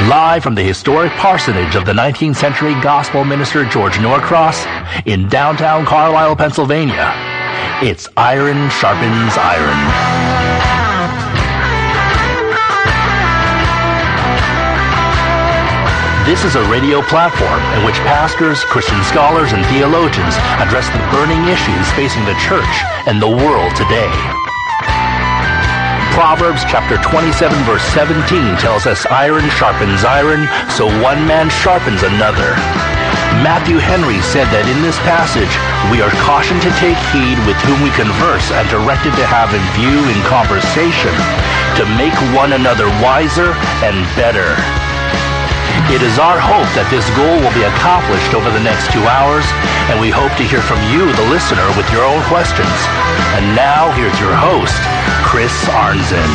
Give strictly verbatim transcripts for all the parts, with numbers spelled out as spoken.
Live from the historic parsonage of the nineteenth century gospel minister George Norcross in downtown Carlisle, Pennsylvania, it's Iron Sharpens Iron. This is a radio platform in which pastors, Christian scholars, and theologians address the burning issues facing the church and the world today. Proverbs chapter twenty-seven verse seventeen tells us iron sharpens iron, so one man sharpens another. Matthew Henry said that in this passage, we are cautioned to take heed with whom we converse and directed to have in view in conversation to make one another wiser and better. It is our hope that this goal will be accomplished over the next two hours, and we hope to hear from you, the listener, with your own questions. And now, here's your host, Chris Arnzen.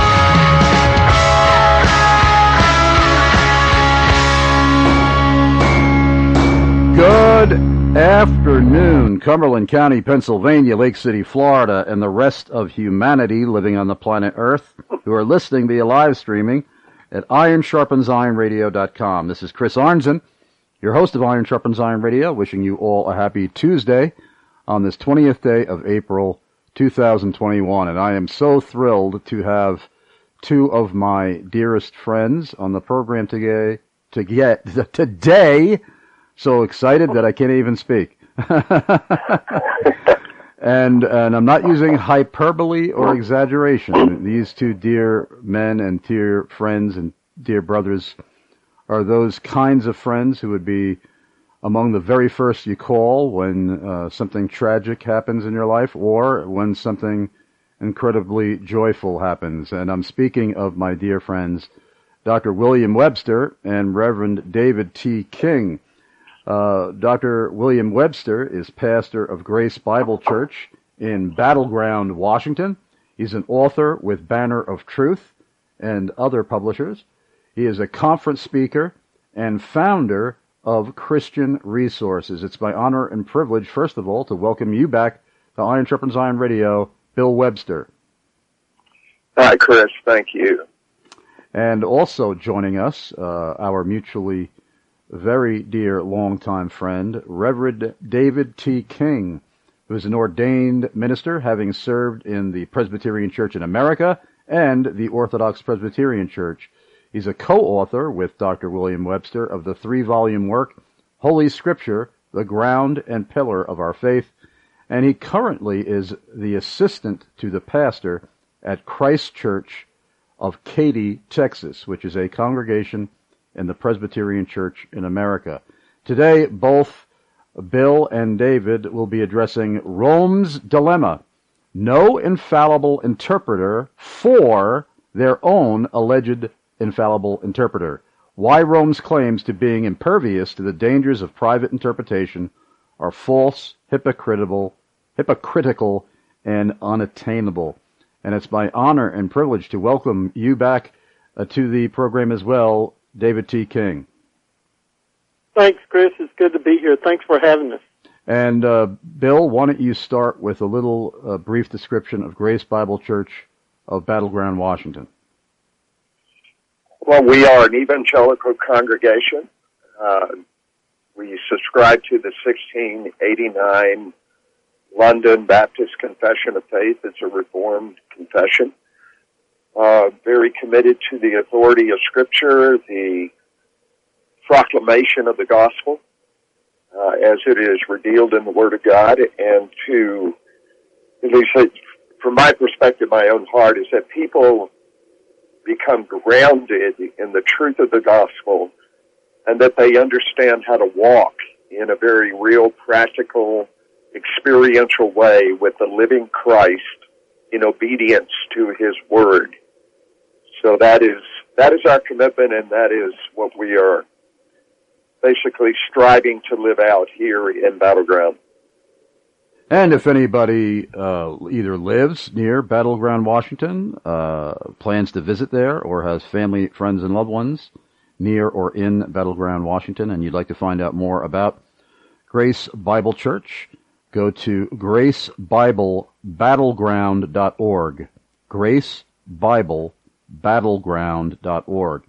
Good afternoon, Cumberland County, Pennsylvania, Lake City, Florida, and the rest of humanity living on the planet Earth who are listening via live streaming at iron sharpens iron radio dot com. This is Chris Arnzen, your host of Iron Sharpens Iron Radio, wishing you all a happy Tuesday on this twentieth day of April two thousand twenty-one. And I am so thrilled to have two of my dearest friends on the program today. To get today, so excited that I can't even speak. And and I'm not using hyperbole or exaggeration. These two dear men and dear friends and dear brothers are those kinds of friends who would be among the very first you call when uh, something tragic happens in your life or when something incredibly joyful happens. And I'm speaking of my dear friends, Doctor William Webster and Reverend David T. King. Uh, Doctor William Webster is pastor of Grace Bible Church in Battleground, Washington. He's an author with Banner of Truth and other publishers. He is a conference speaker and founder of Christian Resources. It's my honor and privilege, first of all, to welcome you back to Iron Sharpens Iron Radio, Bill Webster. Hi, Chris. Thank you. And also joining us, uh, our mutually very dear longtime friend, Reverend David T. King, who is an ordained minister, having served in the Presbyterian Church in America and the Orthodox Presbyterian Church. He's a co-author with Doctor William Webster of the three-volume work, Holy Scripture, the Ground and Pillar of Our Faith, and he currently is the assistant to the pastor at Christ Church of Katy, Texas, which is a congregation in the Presbyterian Church in America. Today, both Bill and David will be addressing Rome's dilemma, no infallible interpreter for their own alleged infallible interpreter. Why Rome's claims to being impervious to the dangers of private interpretation are false, hypocritical, hypocritical, and unattainable. And it's my honor and privilege to welcome you back uh, to the program as well, David T. King. Thanks, Chris. It's good to be here. Thanks for having us. And uh, Bill, why don't you start with a little uh, brief description of Grace Bible Church of Battleground, Washington? Well, we are an evangelical congregation. Uh, we subscribe to the sixteen eighty-nine London Baptist Confession of Faith. It's a Reformed confession. Uh, very committed to the authority of Scripture, the proclamation of the gospel uh, as it is revealed in the Word of God, and to, at least from my perspective, my own heart, is that people become grounded in the truth of the gospel and that they understand how to walk in a very real, practical, experiential way with the living Christ in obedience to His Word. So that is that is our commitment, and that is what we are basically striving to live out here in Battleground. And if anybody uh, either lives near Battleground, Washington, uh, plans to visit there, or has family, friends, and loved ones near or in Battleground, Washington, and you'd like to find out more about Grace Bible Church, go to grace bible battleground dot org. grace bible battleground dot org.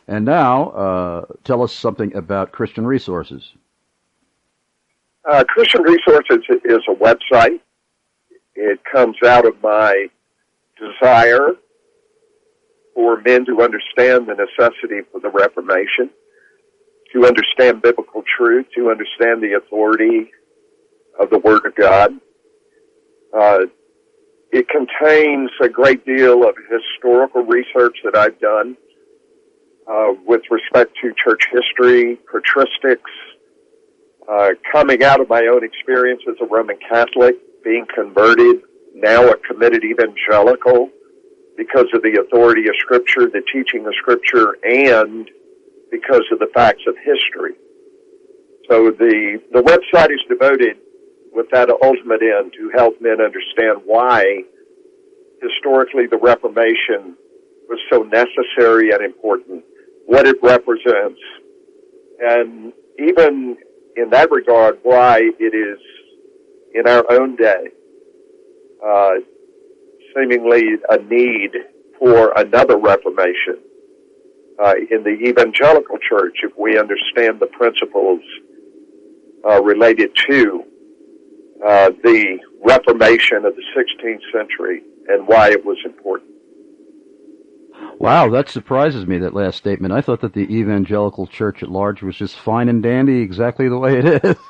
And now, uh, tell us something about Christian Resources. Uh, Christian Resources is a website. It comes out of my desire for men to understand the necessity for the Reformation, to understand biblical truth, to understand the authority of the Word of God. Uh, it contains a great deal of historical research that I've done uh, with respect to church history, patristics, uh, coming out of my own experience as a Roman Catholic, being converted, now a committed evangelical because of the authority of Scripture, the teaching of Scripture, and because of the facts of history. So the, the website is devoted with that ultimate end to help men understand why historically the Reformation was so necessary and important, what it represents, and even in that regard, why it is in our own day uh, seemingly a need for another Reformation uh, in the evangelical church if we understand the principles uh, related to uh, the Reformation of the sixteenth century and why it was important. Wow, that surprises me, that last statement. I thought that the evangelical church at large was just fine and dandy exactly the way it is.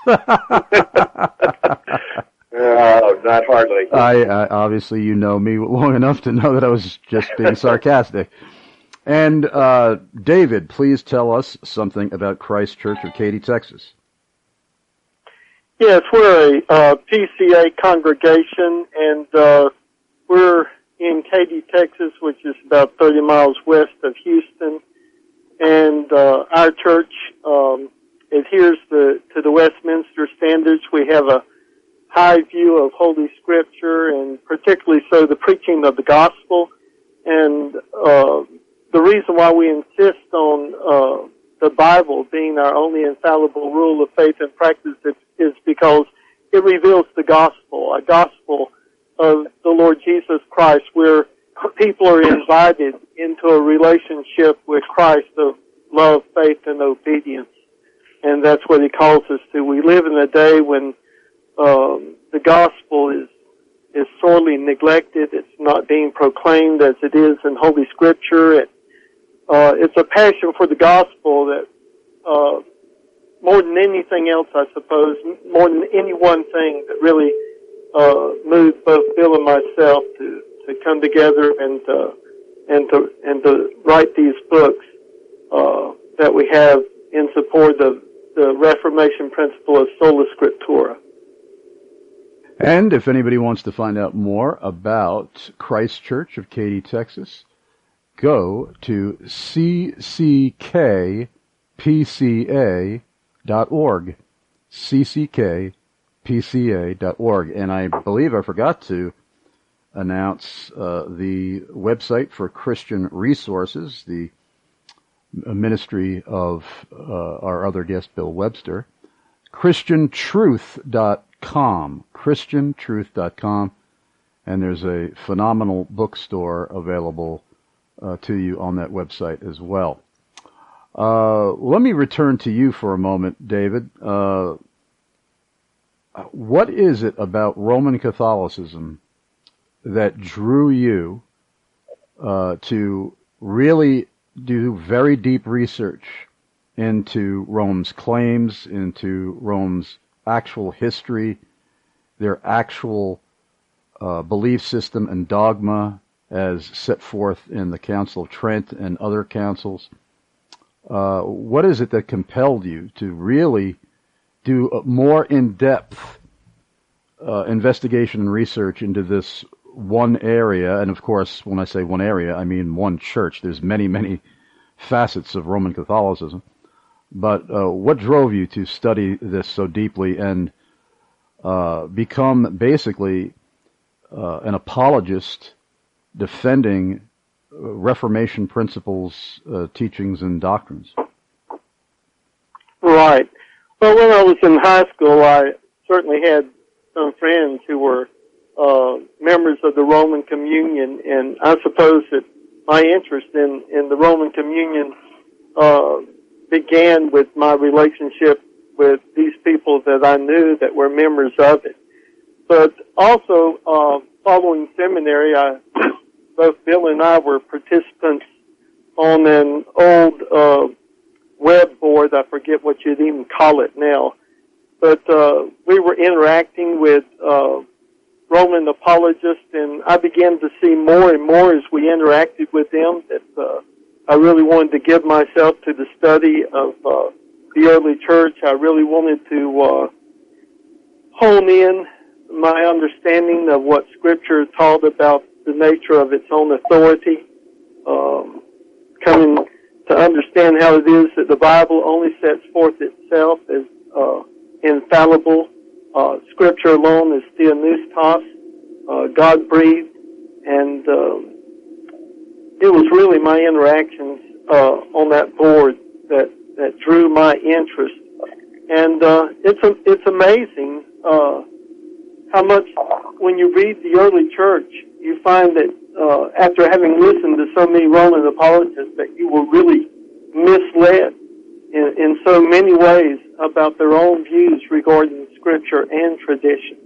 Oh, not hardly. I, I obviously you know me long enough to know that I was just being sarcastic. And uh, David, please tell us something about Christ Church of Katy, Texas. Yes, we're a uh, P C A congregation, and uh, we're in Katy, Texas, which is about thirty miles west of Houston. And uh, our church um, adheres the, to the Westminster Standards. We have a high view of Holy Scripture, and particularly so the preaching of the gospel. And uh, the reason why we insist on uh, the Bible being our only infallible rule of faith and practice is, is because it reveals the gospel, a gospel of the Lord Jesus Christ, where people are invited into a relationship with Christ of love, faith, and obedience. And that's what He calls us to. We live in a day when um, the gospel is is sorely neglected. It's not being proclaimed as it is in Holy Scripture. It, uh, it's a passion for the gospel that, uh, more than anything else, I suppose, more than any one thing that really uh, moved both Bill and myself to, to come together and uh, and to and to write these books uh, that we have in support of the Reformation principle of sola scriptura. And if anybody wants to find out more about Christ Church of Katy, Texas, go to c c k p c a dot org, c c k p c a dot org. And I believe I forgot to announce uh, the website for Christian Resources, the ministry of uh, our other guest, Bill Webster, christian truth dot com, christian truth dot com, and there's a phenomenal bookstore available uh, to you on that website as well. Uh, let me return to you for a moment, David. Uh, what is it about Roman Catholicism that drew you uh, to really do very deep research into Rome's claims, into Rome's actual history, their actual uh, belief system and dogma as set forth in the Council of Trent and other councils? Uh, what is it that compelled you to really do a more in-depth uh, investigation and research into this one area? And of course, when I say one area, I mean one church. There's many, many facets of Roman Catholicism. But uh, what drove you to study this so deeply and uh, become basically uh, an apologist defending Reformation principles, uh, teachings, and doctrines? Right. Well, when I was in high school, I certainly had some friends who were uh, members of the Roman Communion, and I suppose that my interest in, in the Roman Communion uh, began with my relationship with these people that I knew that were members of it. But also, uh, following seminary, I, both Bill and I were participants on an old uh, web board. I forget what you'd even call it now. But uh, we were interacting with uh, Roman apologists, and I began to see more and more as we interacted with them that uh, I really wanted to give myself to the study of uh, the early church. I really wanted to uh, hone in my understanding of what Scripture taught about the nature of its own authority, um, coming to understand how it is that the Bible only sets forth itself as uh, infallible. Uh, Scripture alone is theopneustos, uh, God-breathed, and um, it was really my interactions uh, on that board that, that drew my interest. And uh, it's a, it's amazing uh, how much, when you read the early church, you find that uh, after having listened to so many Roman apologists, that you were really misled in, in so many ways about their own views regarding Scripture and tradition.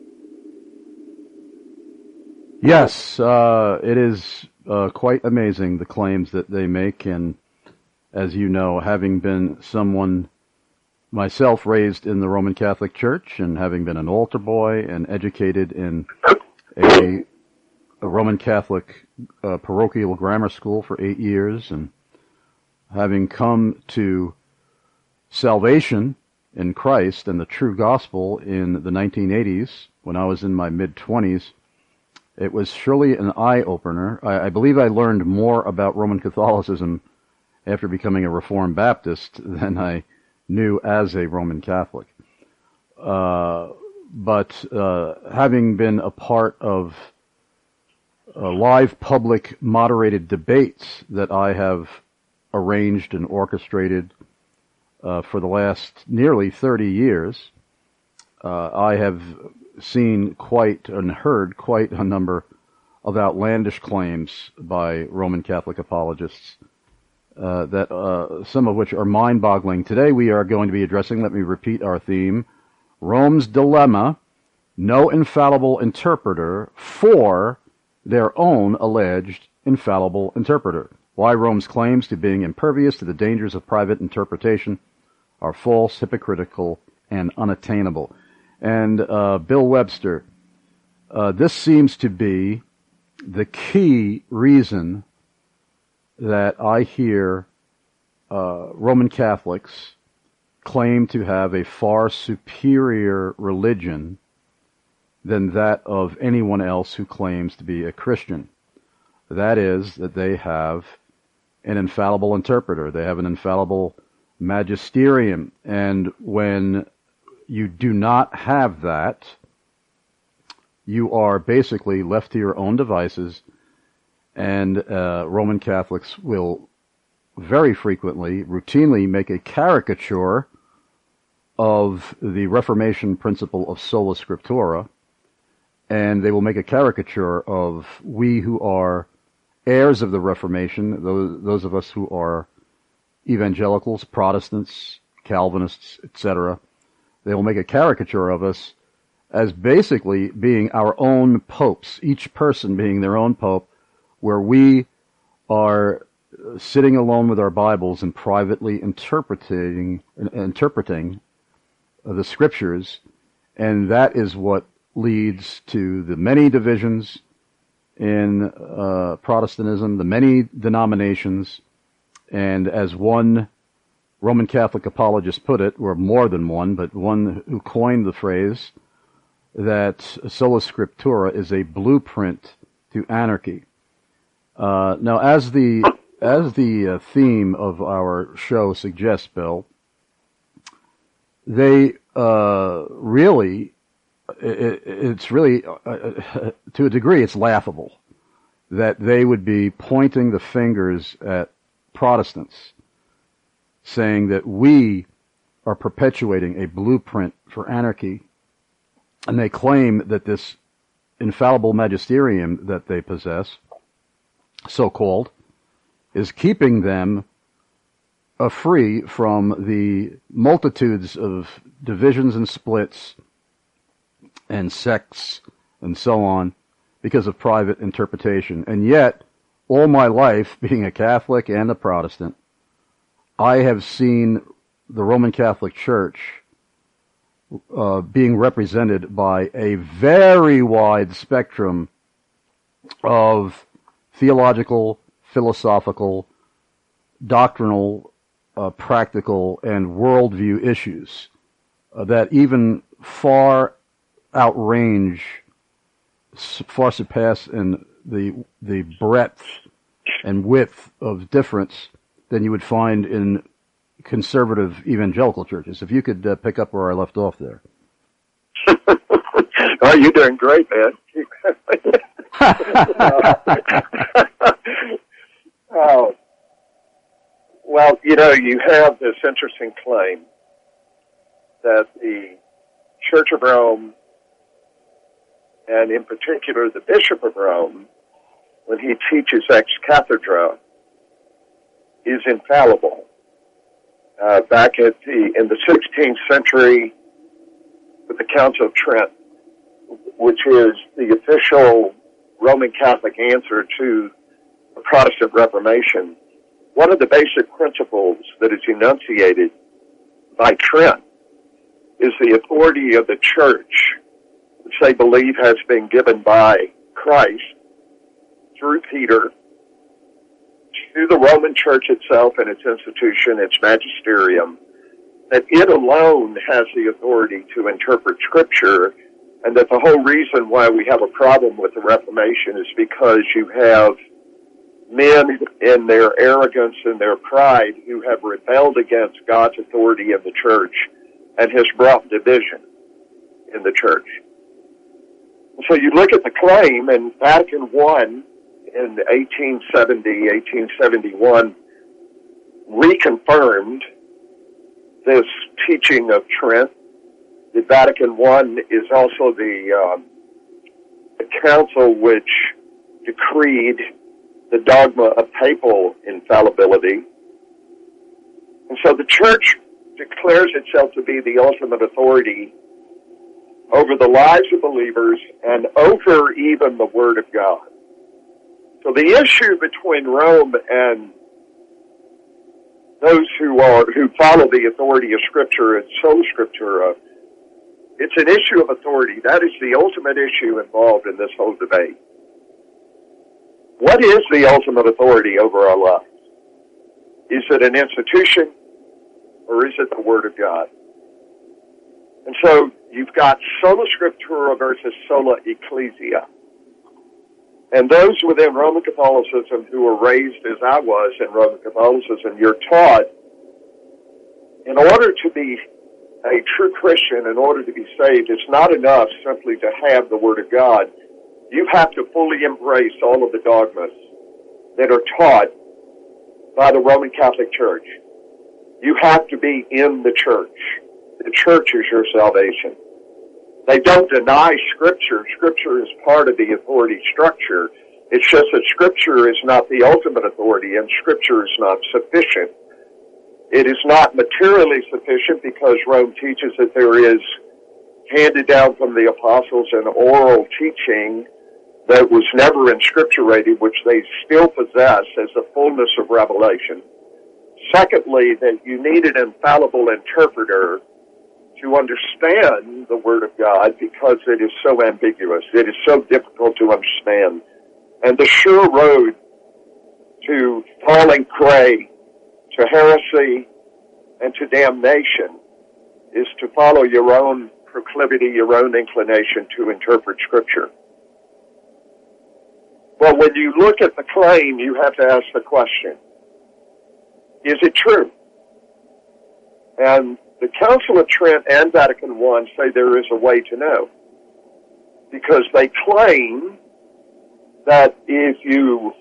Yes, uh, it is uh, quite amazing, the claims that they make, and as you know, having been someone myself raised in the Roman Catholic Church and having been an altar boy and educated in a, a Roman Catholic uh, parochial grammar school for eight years and having come to salvation in Christ and the true gospel in the nineteen eighties when I was in my mid-twenties, it was surely an eye-opener. I, I believe I learned more about Roman Catholicism after becoming a Reformed Baptist than I knew as a Roman Catholic. Uh, but uh, having been a part of uh, live public moderated debates that I have arranged and orchestrated uh, for the last nearly thirty years, uh, I have seen quite and heard quite a number of outlandish claims by Roman Catholic apologists, uh, that uh, some of which are mind-boggling. Today we are going to be addressing, let me repeat our theme, Rome's dilemma, no infallible interpreter for their own alleged infallible interpreter. Why Rome's claims to being impervious to the dangers of private interpretation are false, hypocritical, and unattainable. And uh, Bill Webster, uh, this seems to be the key reason that I hear uh, Roman Catholics claim to have a far superior religion than that of anyone else who claims to be a Christian. That is, that they have an infallible interpreter. They have an infallible magisterium. And when you do not have that, you are basically left to your own devices, and uh, Roman Catholics will very frequently, routinely make a caricature of the Reformation principle of sola scriptura, and they will make a caricature of we who are heirs of the Reformation, those, those of us who are evangelicals, Protestants, Calvinists, et cetera. They will make a caricature of us as basically being our own popes, each person being their own pope, where we are sitting alone with our Bibles and privately interpreting interpreting the Scriptures, and that is what leads to the many divisions in uh, Protestantism, the many denominations, and as one Roman Catholic apologist put it, or more than one, but one who coined the phrase, that sola scriptura is a blueprint to anarchy. Uh, now, as the as the uh, theme of our show suggests, Bill, they uh, really, it, it's really, uh, to a degree, it's laughable that they would be pointing the fingers at Protestants, saying that we are perpetuating a blueprint for anarchy, and they claim that this infallible magisterium that they possess, so-called, is keeping them uh, free from the multitudes of divisions and splits and sects and so on because of private interpretation. And yet, all my life, being a Catholic and a Protestant, I have seen the Roman Catholic Church uh, being represented by a very wide spectrum of theological, philosophical, doctrinal, uh, practical, and worldview issues uh, that even far outrange, far surpass in the the breadth and width of difference than you would find in conservative evangelical churches. If you could uh, pick up where I left off there. Oh, you're doing great, man. Oh, well, you know, you have this interesting claim that the Church of Rome, and in particular the Bishop of Rome, when he teaches ex cathedra, is infallible. Uh, back at the in the sixteenth century, with the Council of Trent, which is the official Roman Catholic answer to the Protestant Reformation, one of the basic principles that is enunciated by Trent is the authority of the Church, which they believe has been given by Christ through Peter to the Roman Church itself and its institution, its magisterium, that it alone has the authority to interpret Scripture, and that the whole reason why we have a problem with the Reformation is because you have men in their arrogance and their pride who have rebelled against God's authority in the Church and has brought division in the Church. So you look at the claim, and Vatican One in eighteen seventy, eighteen seventy-one reconfirmed this teaching of Trent. The Vatican One is also the, um, the council which decreed the dogma of papal infallibility. And so the Church declares itself to be the ultimate authority over the lives of believers and over even the Word of God. So the issue between Rome and those who are who follow the authority of Scripture and sola Scriptura, it's an issue of authority. That is the ultimate issue involved in this whole debate. What is the ultimate authority over our lives? Is it an institution, or is it the Word of God? And so you've got sola Scriptura versus sola Ecclesia. And those within Roman Catholicism who were raised as I was in Roman Catholicism, you're taught in order to be a true Christian, in order to be saved, it's not enough simply to have the Word of God. You have to fully embrace all of the dogmas that are taught by the Roman Catholic Church. You have to be in the Church. The Church is your salvation. They don't deny Scripture. Scripture is part of the authority structure. It's just that Scripture is not the ultimate authority, and Scripture is not sufficient. It is not materially sufficient because Rome teaches that there is handed down from the apostles an oral teaching that was never inscripturated, which they still possess as the fullness of revelation. Secondly, that you need an infallible interpreter to understand the Word of God because it is so ambiguous. It is so difficult to understand. And the sure road to falling prey to heresy and to damnation is to follow your own proclivity, your own inclination to interpret Scripture. Well, when you look at the claim, you have to ask the question, is it true? And the Council of Trent and Vatican One say there is a way to know, because they claim that if you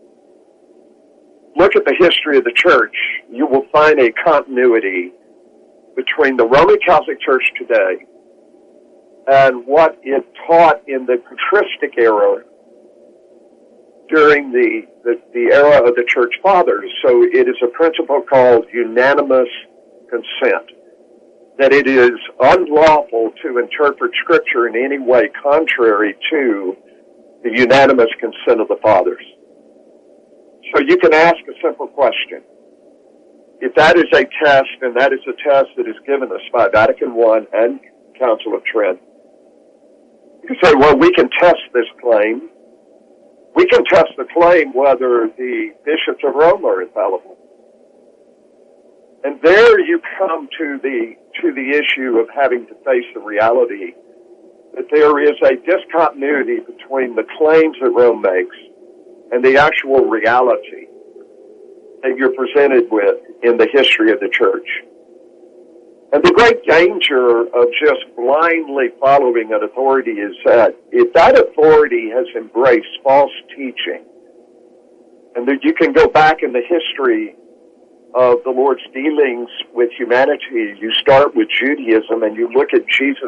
look at the history of the Church, you will find a continuity between the Roman Catholic Church today and what it taught in the patristic era during the, the, the era of the Church Fathers. So it is a principle called unanimous consent, that it is unlawful to interpret Scripture in any way contrary to the unanimous consent of the Fathers. So you can ask a simple question. If that is a test, and that is a test that is given us by Vatican I and Council of Trent, you can say, well, we can test this claim. We can test the claim whether the bishops of Rome are infallible. And there you come to the to the issue of having to face the reality that there is a discontinuity between the claims that Rome makes and the actual reality that you're presented with in the history of the Church. And the great danger of just blindly following an authority is that if that authority has embraced false teaching, and that you can go back in the history of the Lord's dealings with humanity, you start with Judaism and you look at Jesus'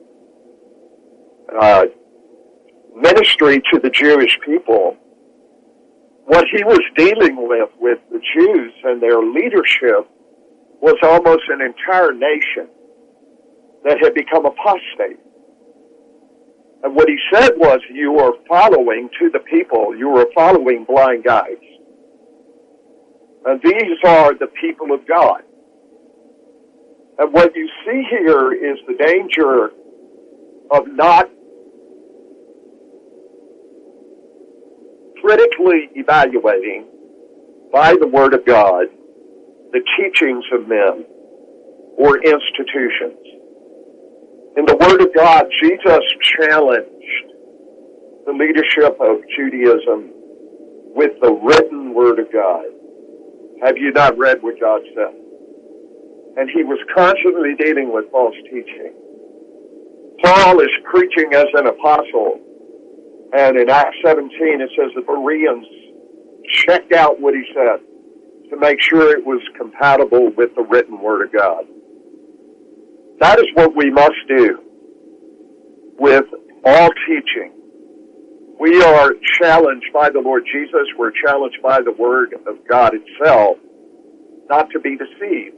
uh, ministry to the Jewish people. What he was dealing with, with the Jews and their leadership, was almost an entire nation that had become apostate. And what he said was, you are following to the people, you are following blind guides. And these are the people of God. And what you see here is the danger of not critically evaluating by the Word of God the teachings of men or institutions. In the Word of God, Jesus challenged the leadership of Judaism with the written Word of God. Have you not read what God said? And he was constantly dealing with false teaching. Paul is preaching as an apostle, and in Acts seventeen it says the Bereans checked out what he said to make sure it was compatible with the written Word of God. That is what we must do with all teaching. We are challenged by the Lord Jesus. We're challenged by the Word of God itself not to be deceived.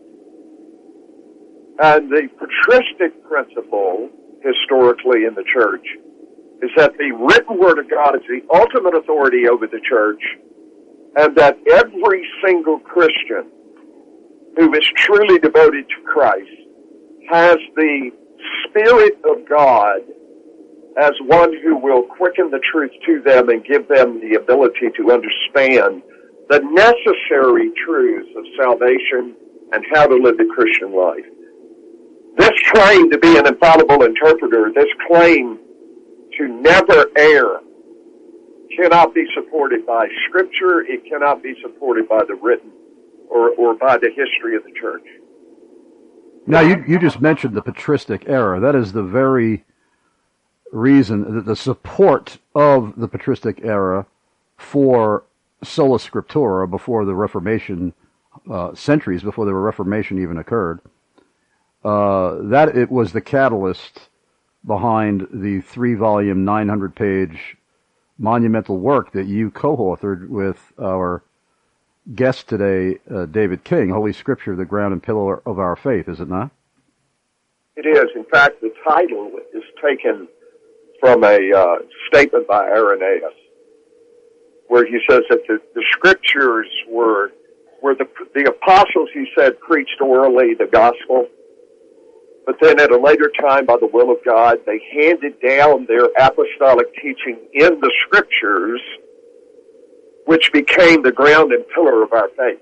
And the patristic principle, historically in the Church, is that the written Word of God is the ultimate authority over the Church, and that every single Christian who is truly devoted to Christ has the Spirit of God as one who will quicken the truth to them and give them the ability to understand the necessary truths of salvation and how to live the Christian life. This claim to be an infallible interpreter, this claim to never err, cannot be supported by Scripture. It cannot be supported by the written or, or by the history of the Church. Now, you, you just mentioned the patristic era. That is the very reason that the support of the patristic era for sola scriptura before the Reformation, uh, centuries before the Reformation even occurred, uh, that it was the catalyst behind the three-volume, nine hundred page monumental work that you co-authored with our guest today, uh, David King, Holy Scripture, the Ground and Pillar of Our Faith, is it not? It is. In fact, the title is taken from a uh, statement by Irenaeus, where he says that the, the Scriptures were, were the, the apostles, he said, preached orally the gospel, but then at a later time, by the will of God, they handed down their apostolic teaching in the Scriptures, which became the ground and pillar of our faith.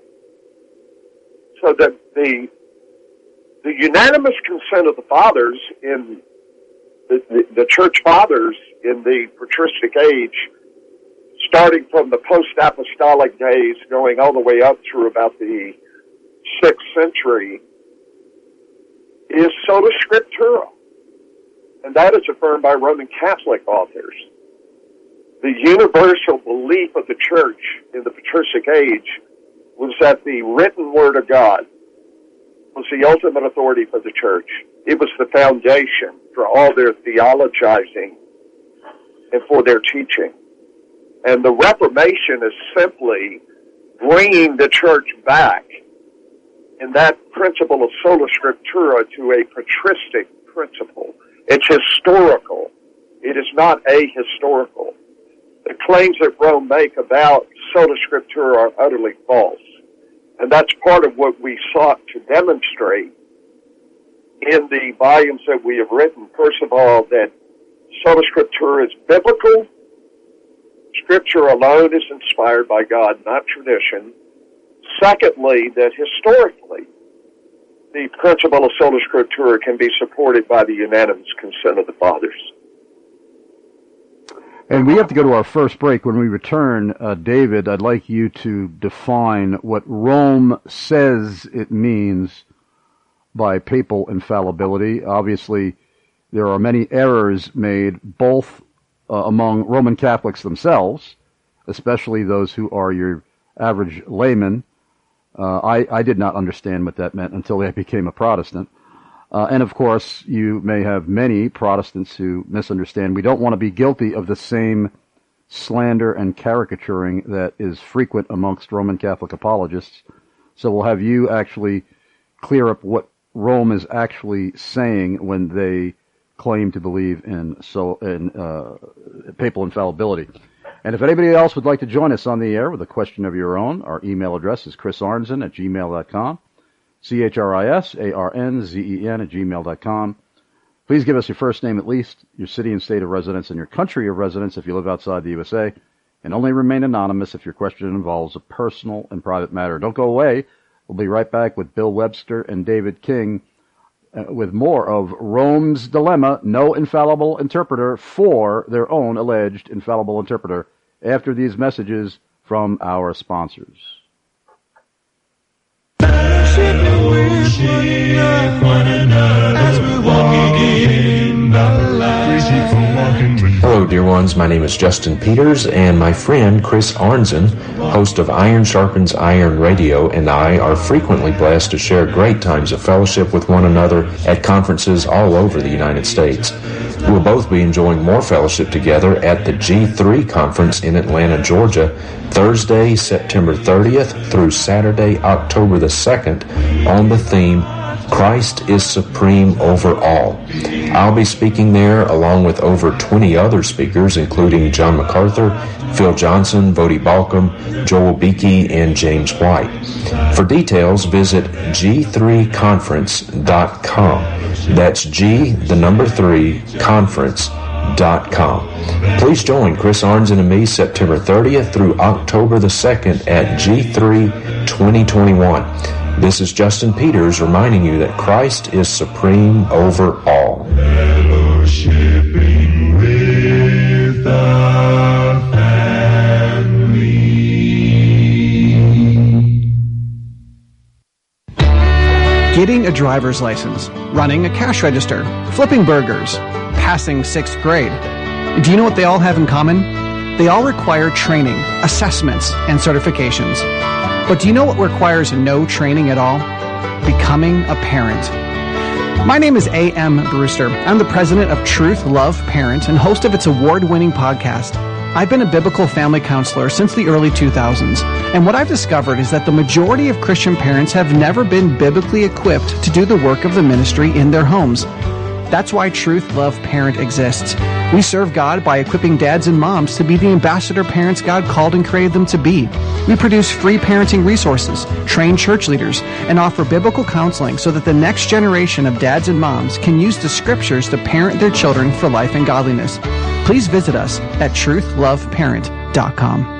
So that the the unanimous consent of the fathers in the, the, the church fathers in the patristic age, starting from the post-apostolic days, going all the way up through about the sixth century, is sola scriptura. And that is affirmed by Roman Catholic authors. The universal belief of the Church in the patristic age was that the written Word of God was the ultimate authority for the Church. It was the foundation for all their theologizing and for their teaching. And the Reformation is simply bringing the church back in that principle of sola scriptura to a patristic principle. It's historical. It is not ahistorical. The claims that Rome make about sola scriptura are utterly false. And that's part of what we sought to demonstrate in the volumes that we have written. First of all, that sola scriptura is biblical. Scripture alone is inspired by God, not tradition. Secondly, that historically, the principle of sola scriptura can be supported by the unanimous consent of the fathers. And we have to go to our first break. When we return, uh, David, I'd like you to define what Rome says it means by papal infallibility. Obviously, there are many errors made both uh, among Roman Catholics themselves, especially those who are your average layman. Uh, I, I did not understand what that meant until I became a Protestant. Uh, and of course, you may have many Protestants who misunderstand. We don't want to be guilty of the same slander and caricaturing that is frequent amongst Roman Catholic apologists. So we'll have you actually clear up what Rome is actually saying when they claim to believe in so in uh, papal infallibility. And if anybody else would like to join us on the air with a question of your own, our email address is chris arnzen at gmail dot com. C H R I S A R N Z E N at gmail dot com. Please give us your first name at least, your city and state of residence, and your country of residence if you live outside the U S A, and only remain anonymous if your question involves a personal and private matter. Don't go away. We'll be right back with Bill Webster and David King uh, with more of Rome's Dilemma, no infallible interpreter for their own alleged infallible interpreter, after these messages from our sponsors. Hello, dear ones. My name is Justin Peters, and my friend Chris Arnzen, host of Iron Sharpens Iron Radio, and I are frequently blessed to share great times of fellowship with one another at conferences all over the United States. We'll both be enjoying more fellowship together at the G three conference in Atlanta, Georgia, Thursday, September thirtieth through Saturday, October the second, on the theme, Christ is Supreme Over All. I'll be speaking there along with over twenty other speakers, including John MacArthur, Phil Johnson, Vodi Balcom, Joel Beakey, and James White. For details, visit G three conference dot com. That's G, the number three, conference dot com. Please join Chris Arnzen and me September thirtieth through October the second at G three twenty twenty-one. This is Justin Peters reminding you that Christ is supreme over all. Fellowshipping with the family. Getting a driver's license, running a cash register, flipping burgers, passing sixth grade. Do you know what they all have in common? They all require training, assessments, and certifications. But do you know what requires no training at all? Becoming a parent. My name is A M Brewster. I'm the president of Truth Love Parent and host of its award-winning podcast. I've been a biblical family counselor since the early two thousands, and what I've discovered is that the majority of Christian parents have never been biblically equipped to do the work of the ministry in their homes. That's why Truth Love Parent exists. We serve God by equipping dads and moms to be the ambassador parents God called and created them to be. We produce free parenting resources, train church leaders, and offer biblical counseling so that the next generation of dads and moms can use the scriptures to parent their children for life and godliness. Please visit us at truth love parent dot com.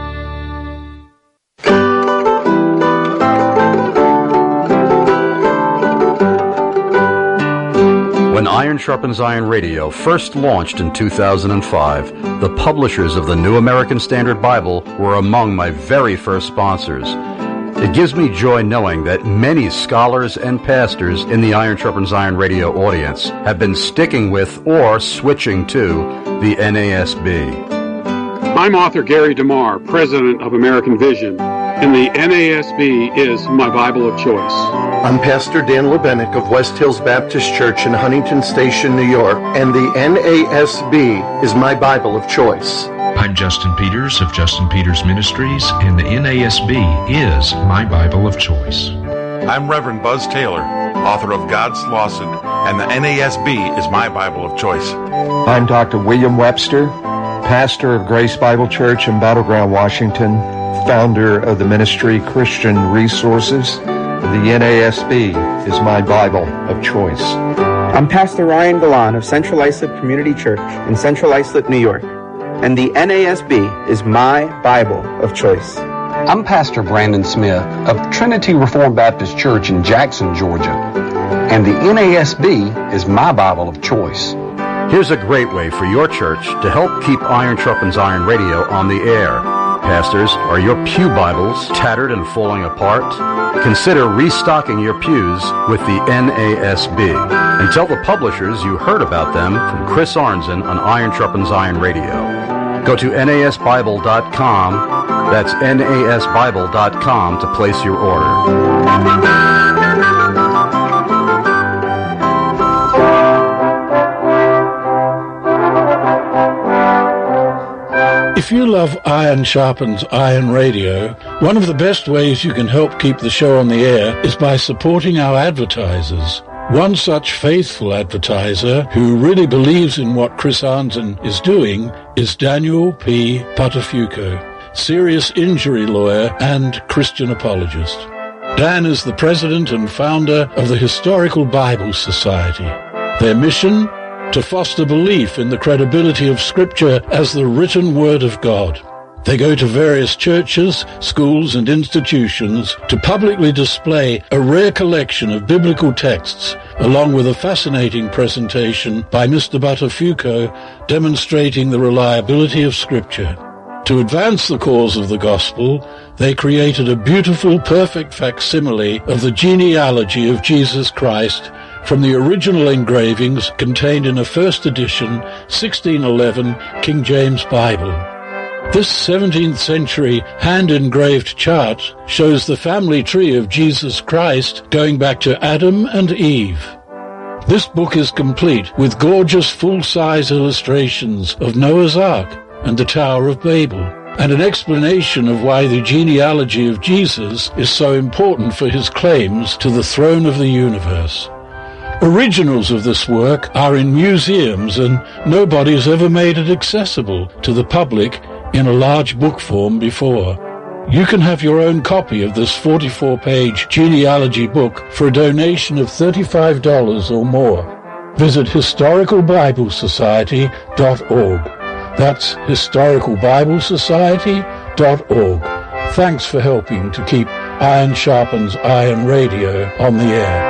When Iron Sharpens Iron Radio first launched in two thousand five, the publishers of the New American Standard Bible were among my very first sponsors. It gives me joy knowing that many scholars and pastors in the Iron Sharpens Iron Radio audience have been sticking with or switching to the N A S B. I'm author Gary DeMar, president of American Vision, and the N A S B is my Bible of choice. I'm Pastor Dan Lebenik of West Hills Baptist Church in Huntington Station, New York, and the N A S B is my Bible of choice. I'm Justin Peters of Justin Peters Ministries, and the N A S B is my Bible of choice. I'm Reverend Buzz Taylor, author of God's Lawsuit, and the N A S B is my Bible of choice. I'm Doctor William Webster, pastor of Grace Bible Church in Battleground, Washington, founder of the ministry Christian Resources. The N A S B is my Bible of choice. I'm Pastor Ryan Galan of Central Islip Community Church in Central Islip, New York, and the N A S B is my Bible of choice. I'm Pastor Brandon Smith of Trinity Reformed Baptist Church in Jackson, Georgia, and the N A S B is my Bible of choice. Here's a great way for your church to help keep Iron Sharpens Iron Radio on the air. Pastors, are your pew Bibles tattered and falling apart? Consider restocking your pews with the N A S B. And tell the publishers you heard about them from Chris Arnzen on Iron Sharpens Iron Radio. Go to N A S Bible dot com. That's N A S Bible dot com to place your order. If you love Iron Sharpens Iron Radio, one of the best ways you can help keep the show on the air is by supporting our advertisers. One such faithful advertiser who really believes in what Chris Arnzen is doing is Daniel P. Patafuco, serious injury lawyer and Christian apologist. Dan is the president and founder of the Historical Bible Society. Their mission? To foster belief in the credibility of Scripture as the written Word of God. They go to various churches, schools, and institutions to publicly display a rare collection of biblical texts, along with a fascinating presentation by Mister Buttafuoco demonstrating the reliability of Scripture. To advance the cause of the gospel, they created a beautiful, perfect facsimile of the genealogy of Jesus Christ from the original engravings contained in a first edition sixteen eleven King James Bible. This seventeenth century hand-engraved chart shows the family tree of Jesus Christ going back to Adam and Eve. This book is complete with gorgeous full-size illustrations of Noah's Ark and the Tower of Babel, and an explanation of why the genealogy of Jesus is so important for his claims to the throne of the universe. Originals of this work are in museums, and nobody has ever made it accessible to the public in a large book form before. You can have your own copy of this forty-four page genealogy book for a donation of thirty-five dollars or more. Visit historical bible society dot org. That's historical bible society dot org. Thanks for helping to keep Iron Sharpens Iron Radio on the air.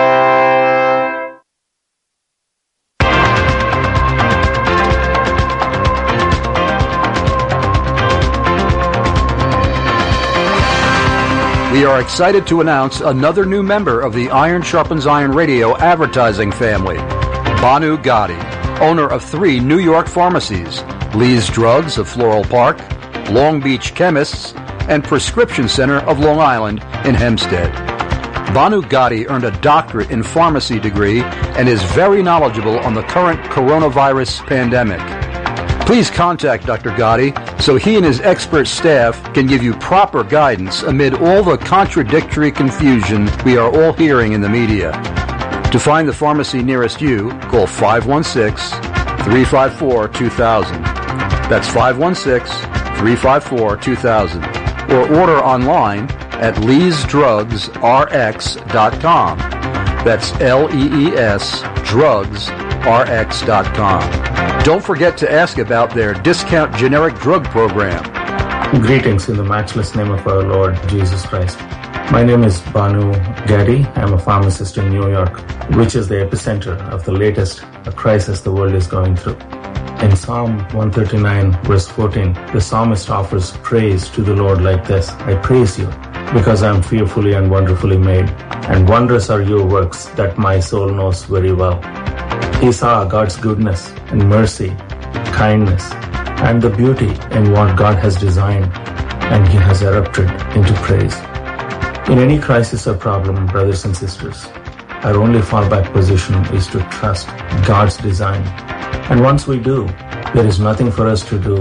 We are excited to announce another new member of the Iron Sharpens Iron Radio advertising family, Banu Gotti, owner of three New York pharmacies, Lee's Drugs of Floral Park, Long Beach Chemists, and Prescription Center of Long Island in Hempstead. Banu Gotti earned a doctorate in pharmacy degree and is very knowledgeable on the current coronavirus pandemic. Please contact Doctor Gotti so he and his expert staff can give you proper guidance amid all the contradictory confusion we are all hearing in the media. To find the pharmacy nearest you, call five one six, three five four, two thousand. That's five one six, three five four, two thousand. Or order online at lees drugs r x dot com. That's L E E S drugs r x dot com. Don't forget to ask about their discount generic drug program. Greetings in the matchless name of our Lord Jesus Christ. My name is Banu Gotti. I'm a pharmacist in New York, which is the epicenter of the latest crisis the world is going through. In Psalm one thirty-nine, verse fourteen, the psalmist offers praise to the Lord like this: I praise you because I am fearfully and wonderfully made, and wondrous are your works that my soul knows very well. He saw God's goodness and mercy, kindness, and the beauty in what God has designed, and he has erupted into praise. In any crisis or problem, brothers and sisters, our only fallback position is to trust God's design. And once we do, there is nothing for us to do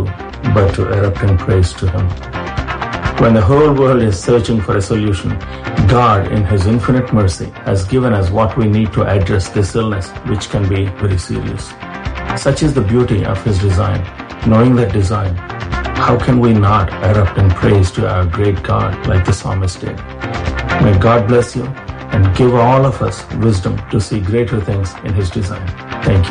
but to erupt in praise to Him. When the whole world is searching for a solution, God, in His infinite mercy, has given us what we need to address this illness, which can be very serious. Such is the beauty of His design. Knowing that design, how can we not erupt in praise to our great God like the psalmist did? May God bless you and give all of us wisdom to see greater things in His design. Thank you.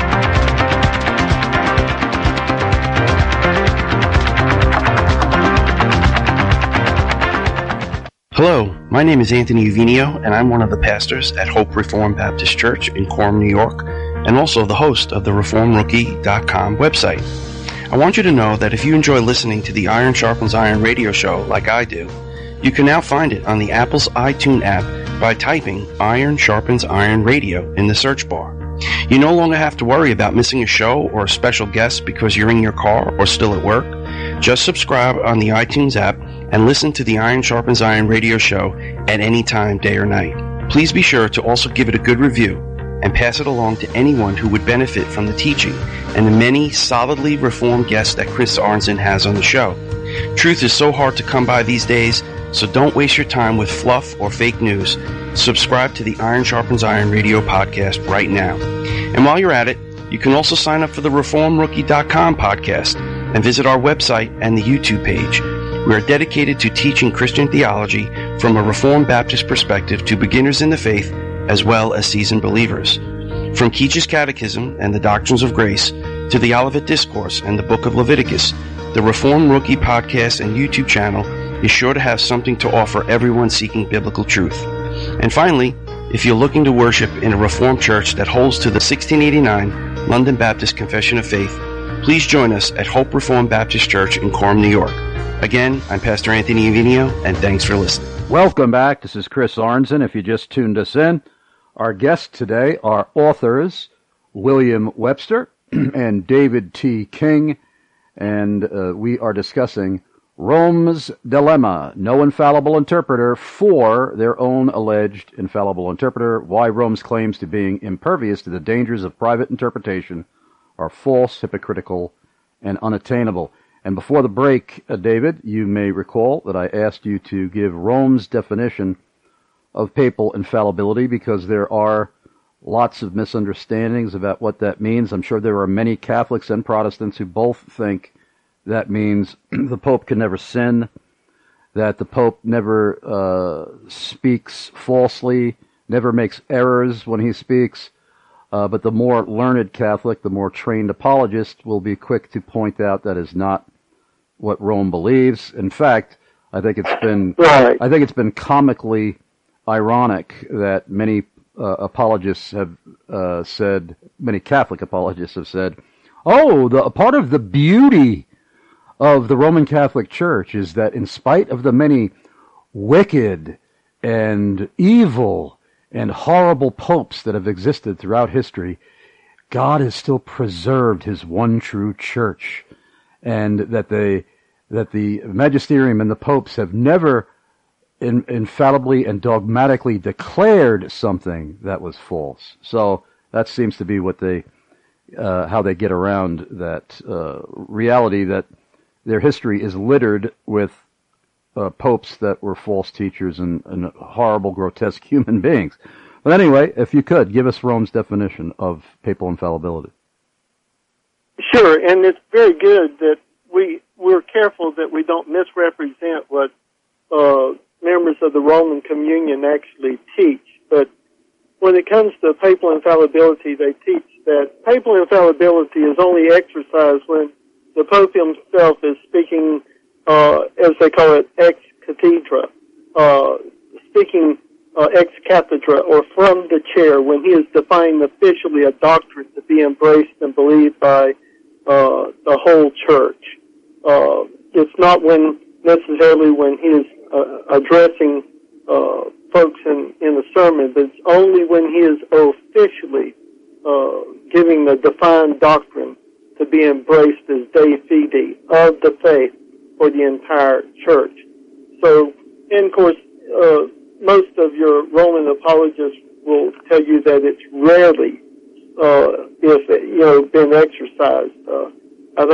Hello, my name is Anthony Uvinio, and I'm one of the pastors at Hope Reformed Baptist Church in Quorum, New York, and also the host of the reform rookie dot com website. I want you to know that if you enjoy listening to the Iron Sharpens Iron radio show like I do, you can now find it on the Apple's iTunes app by typing Iron Sharpens Iron Radio in the search bar. You no longer have to worry about missing a show or a special guest because you're in your car or still at work. Just subscribe on the iTunes app and listen to the Iron Sharpens Iron radio show at any time, day or night. Please be sure to also give it a good review and pass it along to anyone who would benefit from the teaching and the many solidly reformed guests that Chris Arnzen has on the show. Truth is so hard to come by these days, so don't waste your time with fluff or fake news. Subscribe to the Iron Sharpens Iron radio podcast right now. And while you're at it, you can also sign up for the reform rookie dot com podcast and visit our website and the YouTube page. We are dedicated to teaching Christian theology from a Reformed Baptist perspective to beginners in the faith as well as seasoned believers. From Keach's Catechism and the Doctrines of Grace to the Olivet Discourse and the Book of Leviticus, the Reformed Rookie podcast and YouTube channel is sure to have something to offer everyone seeking biblical truth. And finally, if you're looking to worship in a Reformed church that holds to the sixteen eighty-nine London Baptist Confession of Faith, please join us at Hope Reformed Baptist Church in Quorum, New York. Again, I'm Pastor Anthony Uvinio, and thanks for listening. Welcome back. This is Chris Arnzen. If you just tuned us in, our guests today are authors William Webster and David T. King, and uh, we are discussing Rome's Dilemma, no infallible interpreter for their own alleged infallible interpreter, why Rome's claims to being impervious to the dangers of private interpretation are false, hypocritical, and unattainable. And before the break, uh, David, you may recall that I asked you to give Rome's definition of papal infallibility because there are lots of misunderstandings about what that means. I'm sure there are many Catholics and Protestants who both think that means the Pope can never sin, that the Pope never uh, speaks falsely, never makes errors when he speaks. Uh, but the more learned Catholic, the more trained apologist will be quick to point out that is not what Rome believes. In fact, I think it's been right. I think it's been comically ironic that many uh, apologists have uh, said, many Catholic apologists have said, "Oh, the a part of the beauty of the Roman Catholic Church is that in spite of the many wicked and evil and horrible popes that have existed throughout history, God has still preserved His one true church, and that they that the magisterium and the popes have never in, infallibly and dogmatically declared something that was false." So that seems to be what they uh, how they get around that uh, reality that their history is littered with uh, popes that were false teachers and, and horrible, grotesque human beings. But anyway, if you could, give us Rome's definition of papal infallibility. Sure, and it's very good that we, we're careful that we don't misrepresent what uh, members of the Roman Communion actually teach. But when it comes to papal infallibility, they teach that papal infallibility is only exercised when the Pope himself is speaking, uh, as they call it, ex cathedra, uh, speaking uh, ex cathedra, or from the chair, when he is defining officially a doctrine to be embraced and believed by uh, the whole church. Uh, it's not when necessarily when he is uh, addressing uh, folks in, in a sermon, but it's only when he is officially uh, giving the defined doctrine to be embraced as Dei Fide, of the faith, for the entire church. So, and of course, uh, most of your Roman apologists will tell you that it's rarely, uh, if, you know, been exercised. Uh, I think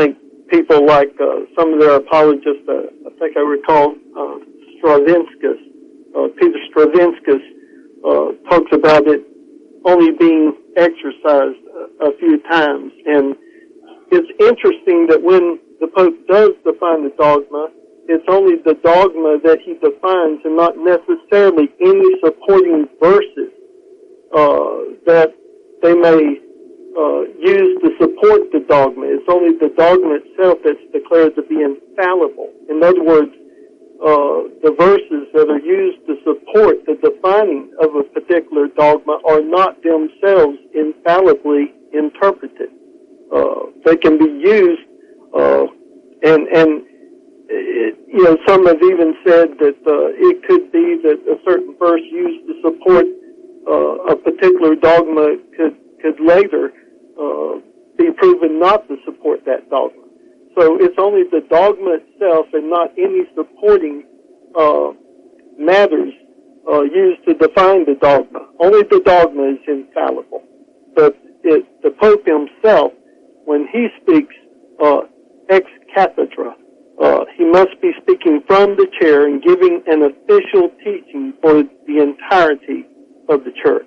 people like uh, some of their apologists, uh, I think I recall uh, Stravinskas, uh, Peter Stravinskas, uh, talks about it only being exercised a, a few times. And it's interesting that when the Pope does define the dogma, it's only the dogma that he defines and not necessarily any supporting verses uh, that they may uh, use to support the dogma. It's only the dogma itself that's declared to be infallible. In other words, uh, the verses that are used to support the defining of a particular dogma are not themselves infallibly interpreted. Uh, they can be used, uh, and, and, it, you know, some have even said that, uh, it could be that a certain verse used to support, uh, a particular dogma could, could later, uh, be proven not to support that dogma. So it's only the dogma itself and not any supporting, uh, matters, uh, used to define the dogma. Only the dogma is infallible. But it, the Pope himself, when he speaks uh, ex cathedra, uh, he must be speaking from the chair and giving an official teaching for the entirety of the church.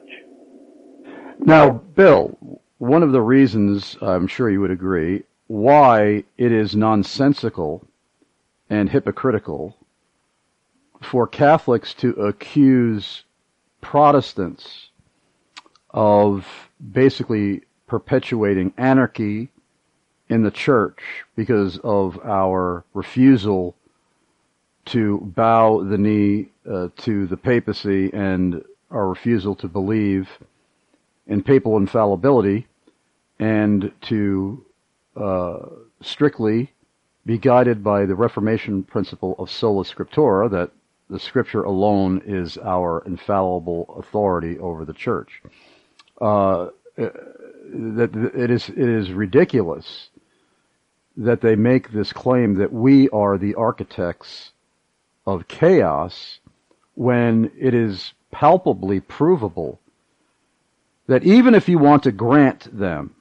Now, Bill, one of the reasons, I'm sure you would agree, why it is nonsensical and hypocritical for Catholics to accuse Protestants of basically perpetuating anarchy in the church because of our refusal to bow the knee uh, to the papacy and our refusal to believe in papal infallibility and to uh, strictly be guided by the Reformation principle of sola scriptura, that the Scripture alone is our infallible authority over the church. Uh, that it is it is ridiculous that they make this claim that we are the architects of chaos when it is palpably provable that even if you want to grant them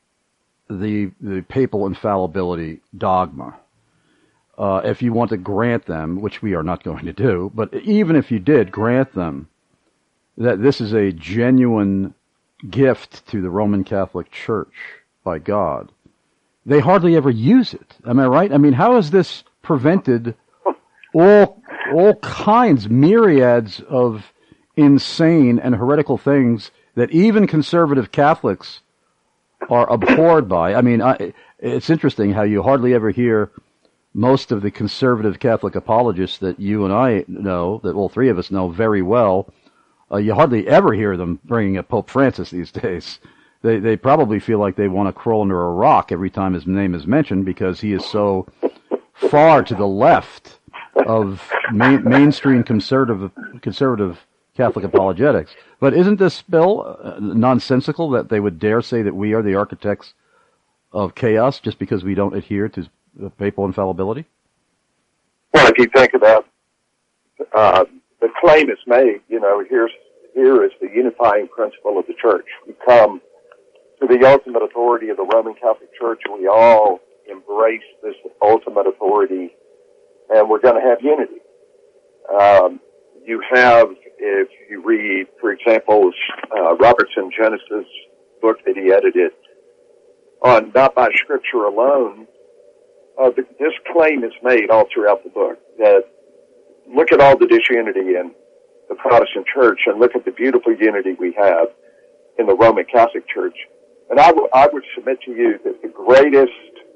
the the papal infallibility dogma, uh, if you want to grant them, which we are not going to do, but even if you did grant them that this is a genuine gift to the Roman Catholic Church by God, they hardly ever use it. Am I right? I mean, how has this prevented all all kinds, myriads of insane and heretical things that even conservative Catholics are abhorred by? I mean, I, it's interesting how you hardly ever hear most of the conservative Catholic apologists that you and I know, that all three of us know very well. Uh, you hardly ever hear them bringing up Pope Francis these days. They they probably feel like they want to crawl under a rock every time his name is mentioned because he is so far to the left of main, mainstream conservative conservative Catholic apologetics. But isn't this, Bill, uh, nonsensical that they would dare say that we are the architects of chaos just because we don't adhere to the papal infallibility? Well, if you think about uh, the claim is made, you know, here's here is the unifying principle of the church. We come to the ultimate authority of the Roman Catholic Church, and we all embrace this ultimate authority, and we're going to have unity. Um, you have, if you read, for example, uh, Robertson Genesis book that he edited on Not by Scripture Alone, uh, the, this claim is made all throughout the book that look at all the disunity in the Protestant Church and look at the beautiful unity we have in the Roman Catholic Church. And I, w- I would submit to you that the greatest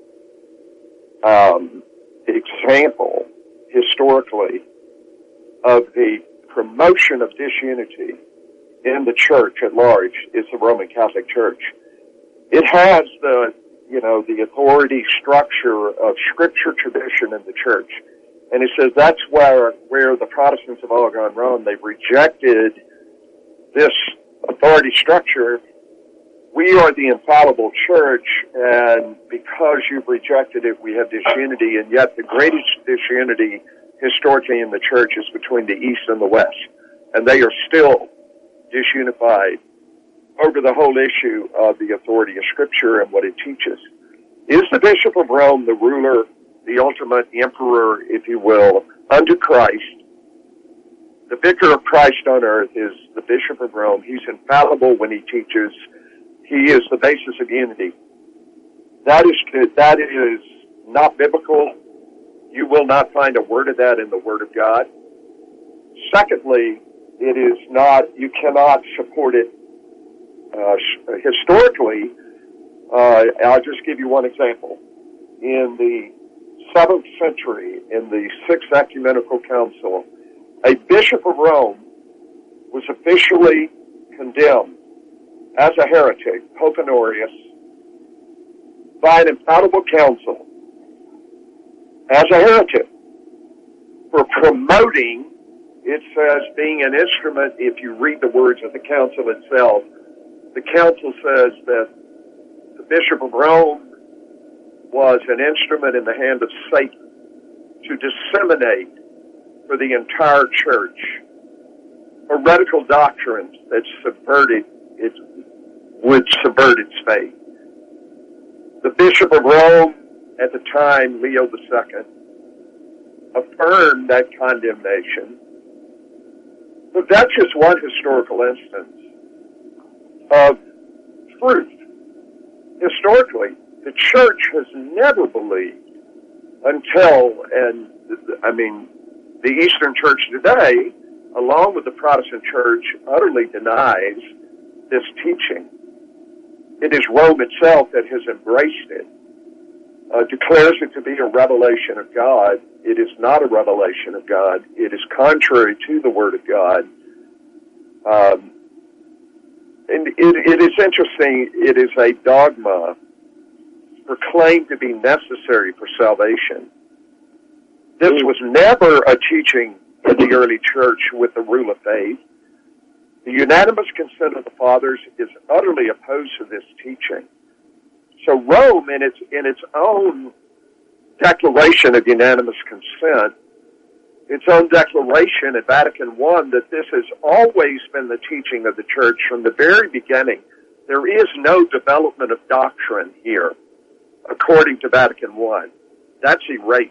um, example historically of the promotion of disunity in the church at large is the Roman Catholic Church. It has the, you know, the authority structure of Scripture tradition in the church. And he says that's where, where the Protestants have all gone wrong. They've rejected this authority structure. We are the infallible church, and because you've rejected it, we have disunity, and yet the greatest disunity historically in the church is between the East and the West. And they are still disunified over the whole issue of the authority of Scripture and what it teaches. Is the Bishop of Rome the ruler, the ultimate emperor, if you will, unto Christ? The vicar of Christ on earth is the Bishop of Rome. He's infallible when he teaches. He is the basis of unity. That is that is not biblical. You will not find a word of that in the Word of God. Secondly, it is not, you cannot support it uh, historically. Uh, I'll just give you one example. In the seventh century, in the Sixth Ecumenical Council, a bishop of Rome was officially condemned as a heretic, Pope Honorius, by an infallible council as a heretic for promoting, it says, being an instrument. If you read the words of the council itself, the council says that the Bishop of Rome was an instrument in the hand of Satan to disseminate for the entire church heretical doctrines that subverted its, would subvert its faith. The Bishop of Rome, at the time, Leo the Second, affirmed that condemnation. But that's just one historical instance of truth. Historically, the church has never believed until, and I mean, the Eastern Church today, along with the Protestant Church, utterly denies this teaching. It is Rome itself that has embraced it, uh, declares it to be a revelation of God. It is not a revelation of God. It is contrary to the Word of God. Um, and it, it is interesting. It is a dogma proclaimed to be necessary for salvation. This was never a teaching in the early church with the rule of faith. The unanimous consent of the fathers is utterly opposed to this teaching. So Rome, in its in its own declaration of unanimous consent, its own declaration at Vatican One, that this has always been the teaching of the church from the very beginning. There is no development of doctrine here, according to Vatican One. That's erased.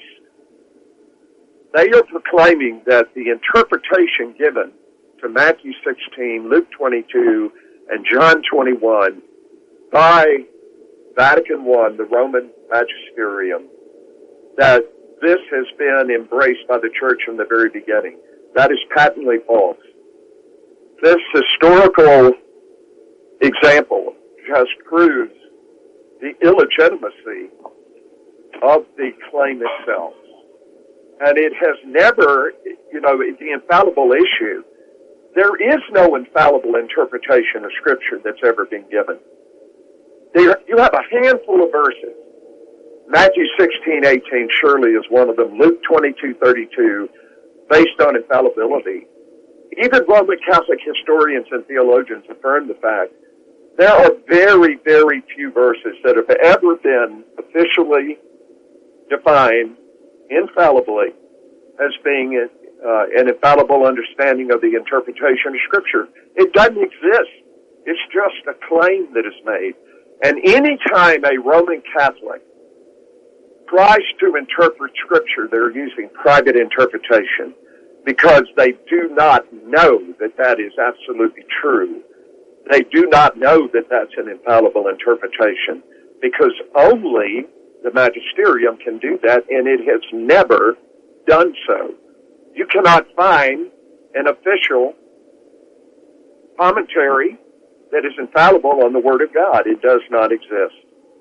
They are proclaiming that the interpretation given to Matthew sixteen, Luke twenty-two, and John twenty-one by Vatican One, the Roman Magisterium, that this has been embraced by the church from the very beginning. That is patently false. This historical example just proves the illegitimacy of the claim itself. And it has never, you know, the infallible issue, there is no infallible interpretation of Scripture that's ever been given. There, you have a handful of verses. Matthew sixteen, eighteen surely is one of them. Luke twenty-two, thirty-two, based on infallibility. Even Roman Catholic historians and theologians affirm the fact there are very, very few verses that have ever been officially defined infallibly as being uh, an infallible understanding of the interpretation of Scripture. It doesn't exist. It's just a claim that is made. And any time a Roman Catholic tries to interpret Scripture, they're using private interpretation because they do not know that that is absolutely true. They do not know that that's an infallible interpretation because only the magisterium can do that, and it has never done so. You cannot find an official commentary that is infallible on the Word of God. It does not exist.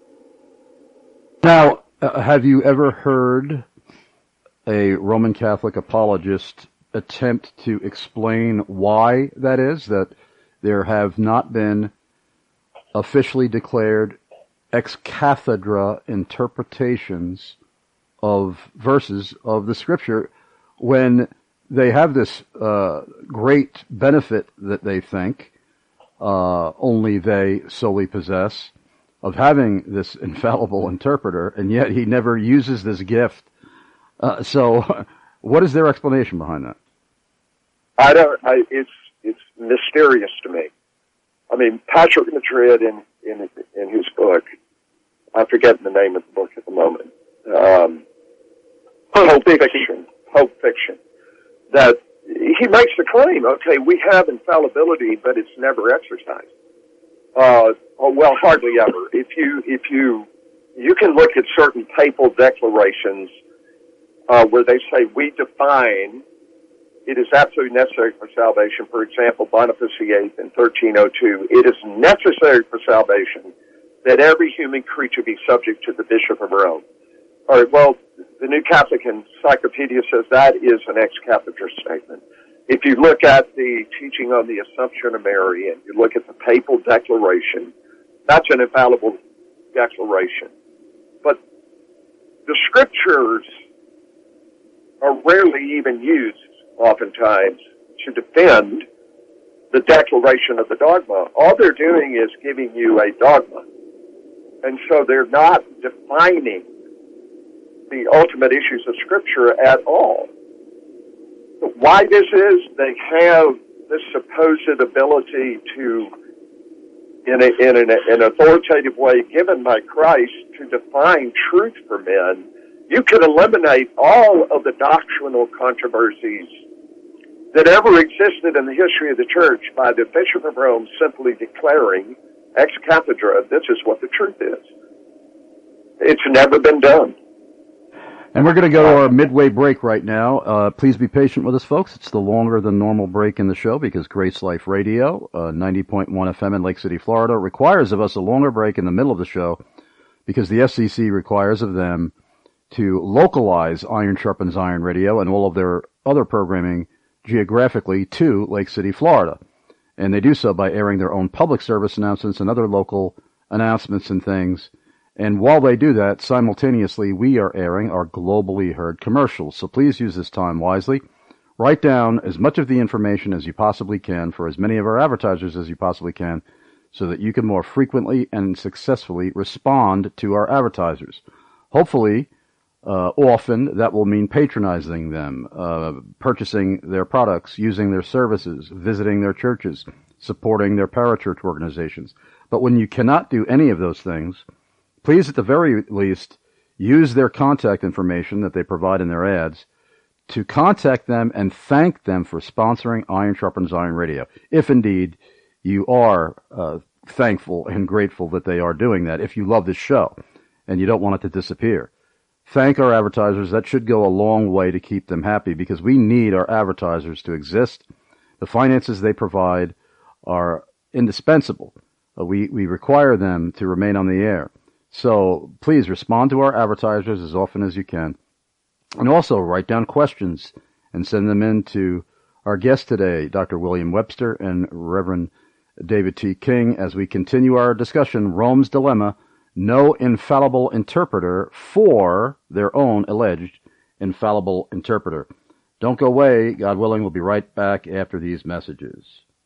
Now, uh, have you ever heard a Roman Catholic apologist attempt to explain why that is, that there have not been officially declared ex cathedra interpretations of verses of the Scripture when they have this uh, great benefit that they think uh, only they solely possess of having this infallible interpreter, and yet he never uses this gift. Uh, so what is their explanation behind that? I don't, I, it's, it's mysterious to me. I mean, Patrick Madrid in, in, in his book, I'm forgetting the name of the book at the moment. Um, Pulp Fiction. Pulp Fiction. That he makes the claim, okay, we have infallibility, but it's never exercised. Uh, well, hardly ever. If you, if you, you can look at certain papal declarations, uh, where they say we define it is absolutely necessary for salvation. For example, Boniface the Eighth in thirteen oh two, it is necessary for salvation that every human creature be subject to the Bishop of Rome. All right, well, the New Catholic Encyclopedia says that is an ex cathedra statement. If you look at the teaching on the Assumption of Mary and you look at the papal declaration, that's an infallible declaration. But the scriptures are rarely even used, oftentimes, to defend the declaration of the dogma. All they're doing is giving you a dogma. And so they're not defining the ultimate issues of Scripture at all. But why this is, they have this supposed ability to, in, a, in an, an authoritative way given by Christ, to define truth for men. You could eliminate all of the doctrinal controversies that ever existed in the history of the Church by the Bishop of Rome simply declaring ex cathedra, this is what the truth is. It's never been done. And we're going to go to our midway break right now. Uh, please be patient with us, folks. It's the longer than normal break in the show because Grace Life Radio, uh, ninety point one F M in Lake City, Florida, requires of us a longer break in the middle of the show because the F C C requires of them to localize Iron Sharpens Iron Radio and all of their other programming geographically to Lake City, Florida. And they do so by airing their own public service announcements and other local announcements and things. And while they do that, simultaneously, we are airing our globally heard commercials. So please use this time wisely. Write down as much of the information as you possibly can for as many of our advertisers as you possibly can so that you can more frequently and successfully respond to our advertisers. Hopefully, uh, often that will mean patronizing them, uh, purchasing their products, using their services, visiting their churches, supporting their parachurch organizations. But when you cannot do any of those things, please, at the very least, use their contact information that they provide in their ads to contact them and thank them for sponsoring Iron Sharpens Iron Radio, if indeed you are uh, thankful and grateful that they are doing that, if you love this show and you don't want it to disappear. Thank our advertisers. That should go a long way to keep them happy because we need our advertisers to exist. The finances they provide are indispensable. Uh, we, we require them to remain on the air. So please respond to our advertisers as often as you can. And also write down questions and send them in to our guests today, Doctor William Webster and Reverend David T. King, as we continue our discussion, Rome's Dilemma, no infallible interpreter for their own alleged infallible interpreter. Don't go away. God willing, we'll be right back after these messages.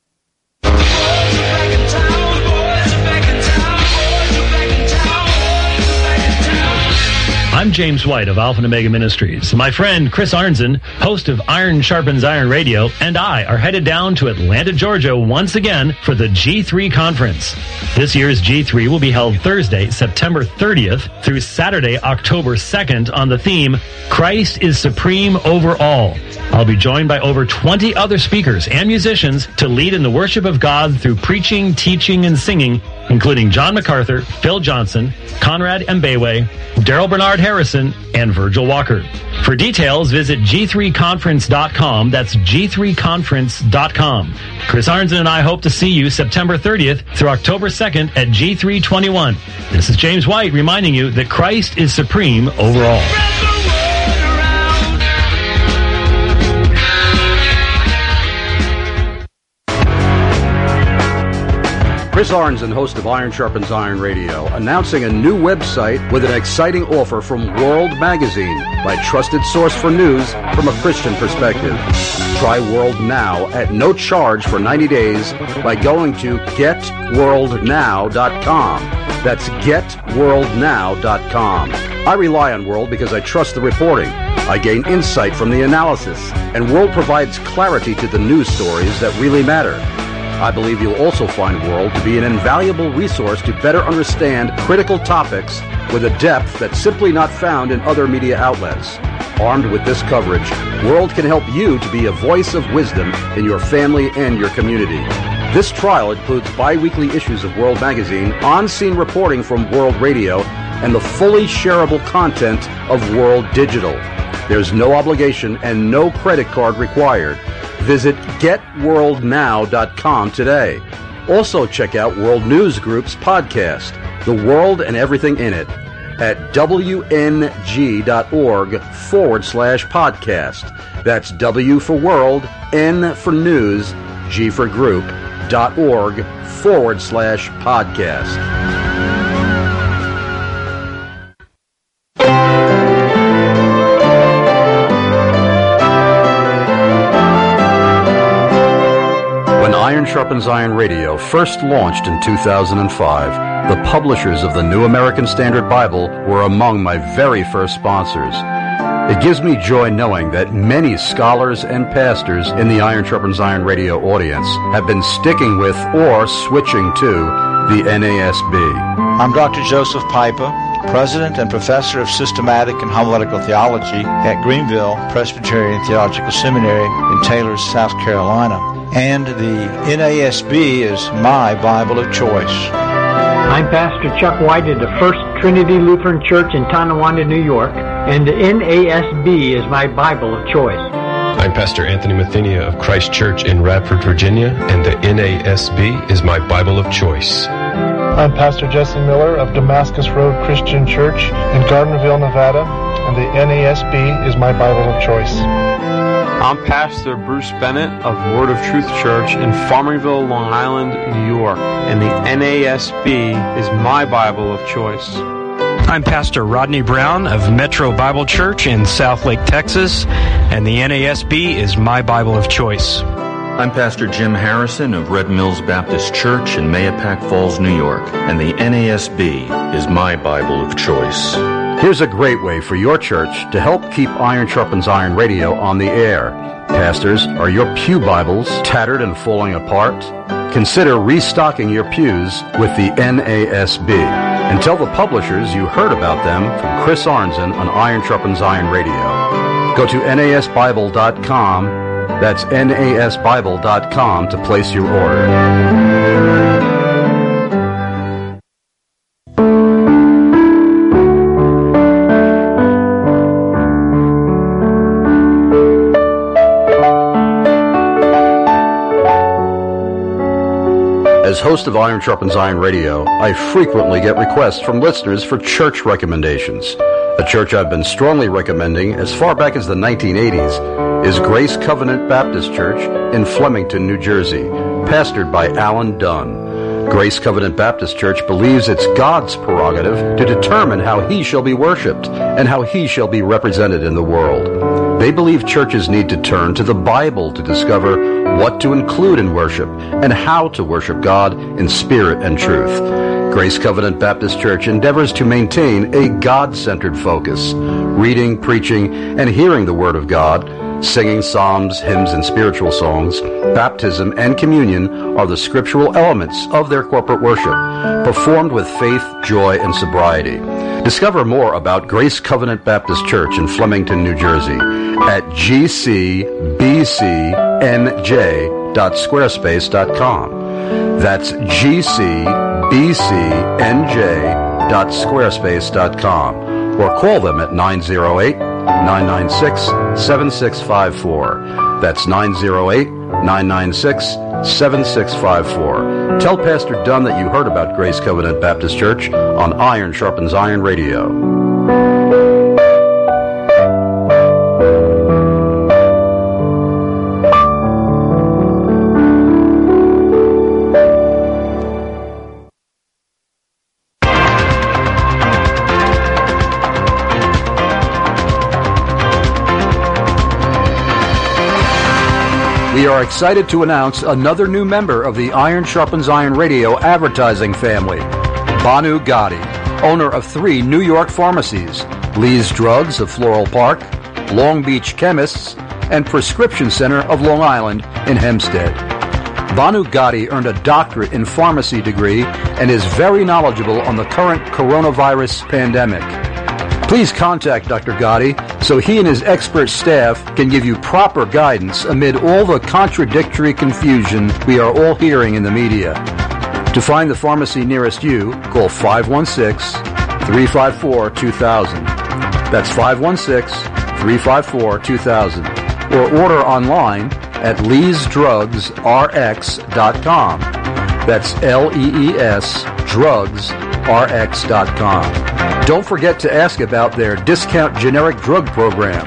I'm James White of Alpha and Omega Ministries. My friend Chris Arnzen, host of Iron Sharpens Iron Radio, and I are headed down to Atlanta, Georgia once again for the G three conference. This year's G three will be held Thursday, September thirtieth through Saturday, October second on the theme, Christ is Supreme Over All. I'll be joined by over twenty other speakers and musicians to lead in the worship of God through preaching, teaching, and singing, including John MacArthur, Phil Johnson, Conrad Mbewe, Daryl Bernard Harrison, and Virgil Walker. For details, visit G three conference dot com. That's G three conference dot com. Chris Arnzen and I hope to see you September thirtieth through October second at G three twenty-one. This is James White reminding you that Christ is supreme over all. Chris Arnzen, host of Iron Sharpens Iron Radio, announcing a new website with an exciting offer from World Magazine, my trusted source for news from a Christian perspective. Try World Now at no charge for ninety days by going to get world now dot com. That's get world now dot com. I rely on World because I trust the reporting. I gain insight from the analysis, and World provides clarity to the news stories that really matter. I believe you'll also find World to be an invaluable resource to better understand critical topics with a depth that's simply not found in other media outlets. Armed with this coverage, World can help you to be a voice of wisdom in your family and your community. This trial includes bi-weekly issues of World Magazine, on-scene reporting from World Radio, and the fully shareable content of World Digital. There's no obligation and no credit card required. Visit get world now dot com today. Also check out World News Group's podcast, The World and Everything in It, at W N G dot org forward slash podcast. That's W for World, N for News, G for Group, dot org forward slash podcast. When Iron Sharpens Iron Radio first launched in two thousand five, the publishers of the New American Standard Bible were among my very first sponsors. It gives me joy knowing that many scholars and pastors in the Iron Sharpens Iron Radio audience have been sticking with or switching to the N A S B. I'm Doctor Joseph Piper, President and Professor of Systematic and Homiletical Theology at Greenville Presbyterian Theological Seminary in Taylor, South Carolina. And the N A S B is my Bible of choice. I'm Pastor Chuck White at the First Trinity Lutheran Church in Tonawanda, New York, and the N A S B is my Bible of choice. I'm Pastor Anthony Mathenia of Christ Church in Radford, Virginia, and the N A S B is my Bible of choice. I'm Pastor Jesse Miller of Damascus Road Christian Church in Gardnerville, Nevada, and the N A S B is my Bible of choice. I'm Pastor Bruce Bennett of Word of Truth Church in Farmingville, Long Island, New York, and the N A S B is my Bible of choice. I'm Pastor Rodney Brown of Metro Bible Church in Southlake, Texas, and the N A S B is my Bible of choice. I'm Pastor Jim Harrison of Red Mills Baptist Church in Mahopac Falls, New York, and the N A S B is my Bible of choice. Here's a great way for your church to help keep Iron Sharpens Iron Radio on the air. Pastors, are your pew Bibles tattered and falling apart? Consider restocking your pews with the N A S B. And tell the publishers you heard about them from Chris Arnzen on Iron Sharpens Iron Radio. Go to N A S Bible dot com. That's N A S Bible dot com to place your order. As host of Iron Sharpens Iron Radio, I frequently get requests from listeners for church recommendations. A church I've been strongly recommending as far back as the nineteen eighties is Grace Covenant Baptist Church in Flemington, New Jersey, pastored by Alan Dunn. Grace Covenant Baptist Church believes it's God's prerogative to determine how He shall be worshipped and how He shall be represented in the world. They believe churches need to turn to the Bible to discover what to include in worship and how to worship God in spirit and truth. Grace Covenant Baptist Church endeavors to maintain a God-centered focus, reading, preaching, and hearing the Word of God. Singing psalms, hymns, and spiritual songs, baptism, and communion are the scriptural elements of their corporate worship, performed with faith, joy, and sobriety. Discover more about Grace Covenant Baptist Church in Flemington, New Jersey at g c b c n j dot squarespace dot com. That's g c b c n j dot squarespace dot com, or call them at nine oh eight, nine nine six, seven six five four. That's nine oh eight, nine nine six, seven six five four. Tell Pastor Dunn that you heard about Grace Covenant Baptist Church on Iron Sharpens Iron Radio. We are excited to announce another new member of the Iron Sharpens Iron Radio advertising family, Banu Gotti, owner of three New York pharmacies, Lee's Drugs of Floral Park, Long Beach Chemists, and Prescription Center of Long Island in Hempstead. Banu Gadi earned a doctorate in pharmacy degree and is very knowledgeable on the current coronavirus pandemic. Please contact Doctor Gadi so he and his expert staff can give you proper guidance amid all the contradictory confusion we are all hearing in the media. To find the pharmacy nearest you, call five one six, three five four, two thousand. That's five one six, three five four, two thousand. Or order online at lees drugs r x dot com. That's L E E S drugs r x dot com. Don't forget to ask about their discount generic drug program.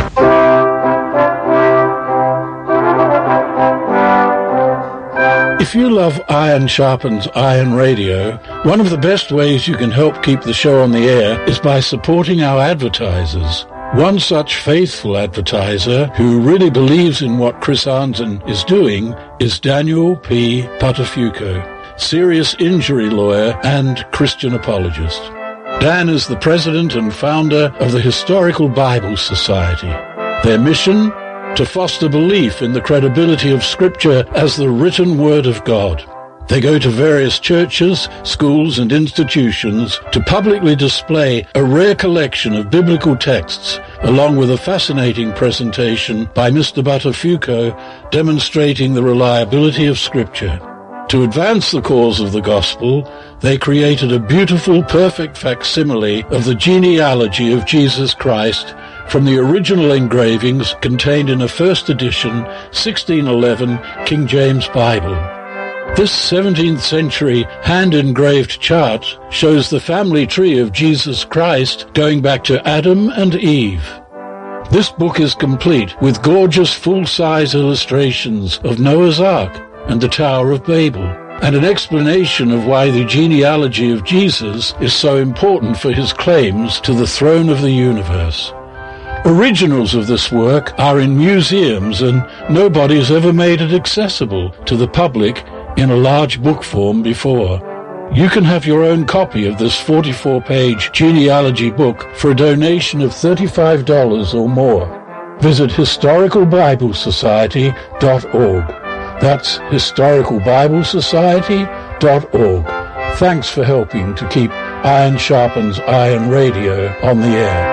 If you love Iron Sharpens Iron Radio, one of the best ways you can help keep the show on the air is by supporting our advertisers. One such faithful advertiser who really believes in what Chris Arnzen is doing is Daniel P. Patafuco, serious injury lawyer and Christian apologist. Dan is the president and founder of the Historical Bible Society. Their mission? To foster belief in the credibility of Scripture as the written Word of God. They go to various churches, schools, and institutions to publicly display a rare collection of biblical texts, along with a fascinating presentation by Mister Buttafuoco demonstrating the reliability of Scripture. To advance the cause of the gospel, they created a beautiful, perfect facsimile of the genealogy of Jesus Christ from the original engravings contained in a first edition sixteen eleven King James Bible. This seventeenth century hand-engraved chart shows the family tree of Jesus Christ going back to Adam and Eve. This book is complete with gorgeous full-size illustrations of Noah's Ark and the Tower of Babel, and an explanation of why the genealogy of Jesus is so important for his claims to the throne of the universe. Originals of this work are in museums, and nobody has ever made it accessible to the public in a large book form before. You can have your own copy of this forty-four page genealogy book for a donation of thirty-five dollars or more. Visit historical bible society dot org. That's historical bible society dot org. Thanks for helping to keep Iron Sharpens Iron Radio on the air.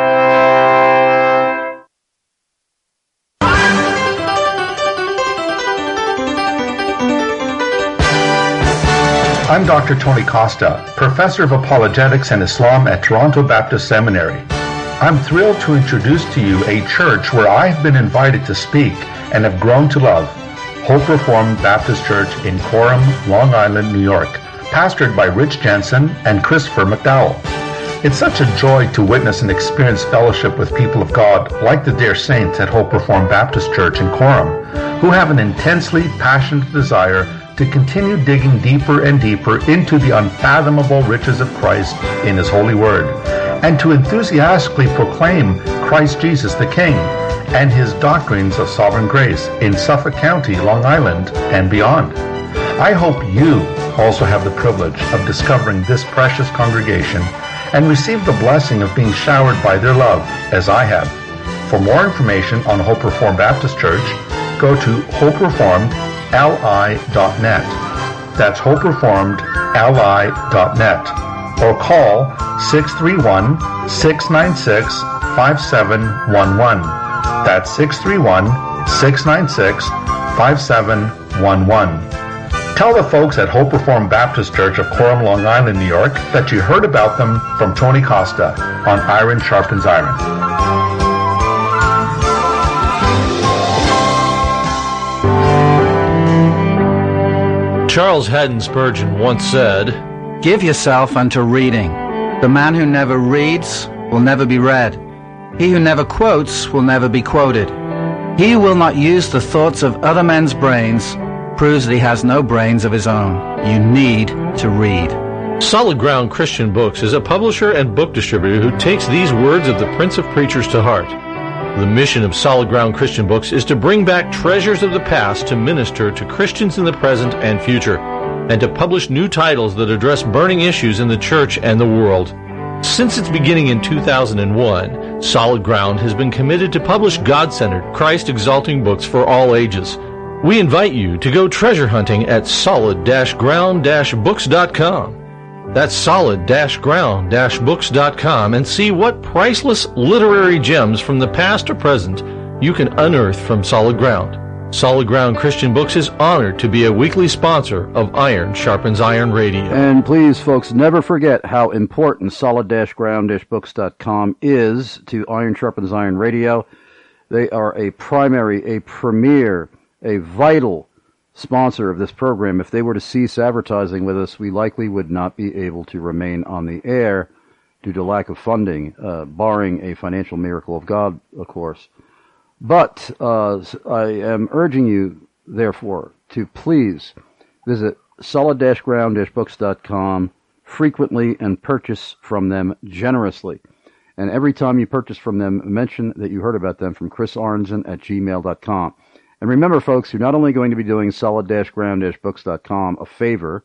I'm Doctor Tony Costa, Professor of Apologetics and Islam at Toronto Baptist Seminary. I'm thrilled to introduce to you a church where I have been invited to speak and have grown to love, Hope Reformed Baptist Church in Coram, Long Island, New York, pastored by Rich Jensen and Christopher McDowell. It's such a joy to witness and experience fellowship with people of God like the dear saints at Hope Reformed Baptist Church in Coram, who have an intensely passionate desire to continue digging deeper and deeper into the unfathomable riches of Christ in His holy word, and to enthusiastically proclaim Christ Jesus the King and His doctrines of sovereign grace in Suffolk County, Long Island, and beyond. I hope you also have the privilege of discovering this precious congregation and receive the blessing of being showered by their love, as I have. For more information on Hope Reformed Baptist Church, go to hope reformed l i dot net. That's hope reformed l i dot net. Or call six three one, six nine six, five seven one one. That's six three one, six nine six, five seven one one. Tell the folks at Hope Reformed Baptist Church of Coram, Long Island, New York, that you heard about them from Tony Costa on Iron Sharpens Iron. Charles Haddon Spurgeon once said, "Give yourself unto reading. The man who never reads will never be read. He who never quotes will never be quoted. He who will not use the thoughts of other men's brains proves that he has no brains of his own. You need to read." Solid Ground Christian Books is a publisher and book distributor who takes these words of the Prince of Preachers to heart. The mission of Solid Ground Christian Books is to bring back treasures of the past to minister to Christians in the present and future, and to publish new titles that address burning issues in the church and the world. Since its beginning in two thousand one, Solid Ground has been committed to publish God-centered, Christ-exalting books for all ages. We invite you to go treasure hunting at solid ground books dot com. That's solid ground books dot com, and see what priceless literary gems from the past or present you can unearth from Solid Ground. Solid Ground Christian Books is honored to be a weekly sponsor of Iron Sharpens Iron Radio. And please, folks, never forget how important solid ground books dot com is to Iron Sharpens Iron Radio. They are a primary, a premier, a vital sponsor of this program. If they were to cease advertising with us, we likely would not be able to remain on the air due to lack of funding, uh, barring a financial miracle of God, of course. But uh, I am urging you, therefore, to please visit solid ground books dot com frequently and purchase from them generously. And every time you purchase from them, mention that you heard about them from Chris Arnzen at gmail dot com. And remember, folks, you're not only going to be doing solid ground books dot com a favor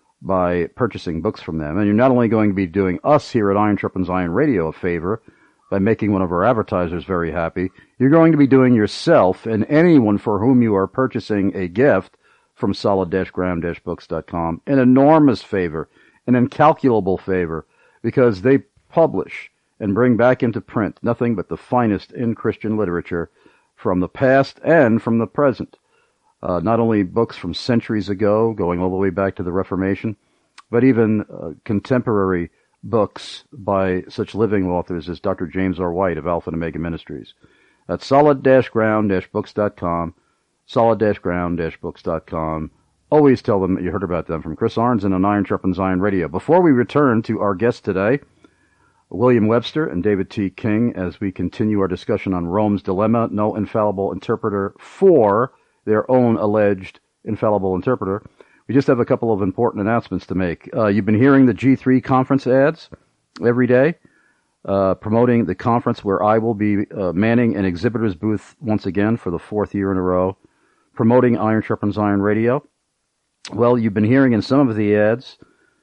by purchasing books from them, and you're not only going to be doing us here at Iron Sharpens Iron Radio a favor by making one of our advertisers very happy, you're going to be doing yourself and anyone for whom you are purchasing a gift from solid ground books dot com an enormous favor, an incalculable favor, because they publish and bring back into print nothing but the finest in Christian literature from the past and from the present. Uh, not only books from centuries ago, going all the way back to the Reformation, but even uh, contemporary books by such living authors as Doctor James R. White of Alpha and Omega Ministries. That's solid ground books dot com, solid ground books dot com. Always tell them that you heard about them from Chris Arnzen on Iron Sharpens Iron Radio. Before we return to our guests today, William Webster and David T. King, as we continue our discussion on Rome's dilemma, no infallible interpreter for their own alleged infallible interpreter, we just have a couple of important announcements to make. Uh, you've been hearing the G three conference ads every day, uh, promoting the conference where I will be uh, manning an exhibitor's booth once again for the fourth year in a row, promoting Iron Sharpens Iron Radio. Well, you've been hearing in some of the ads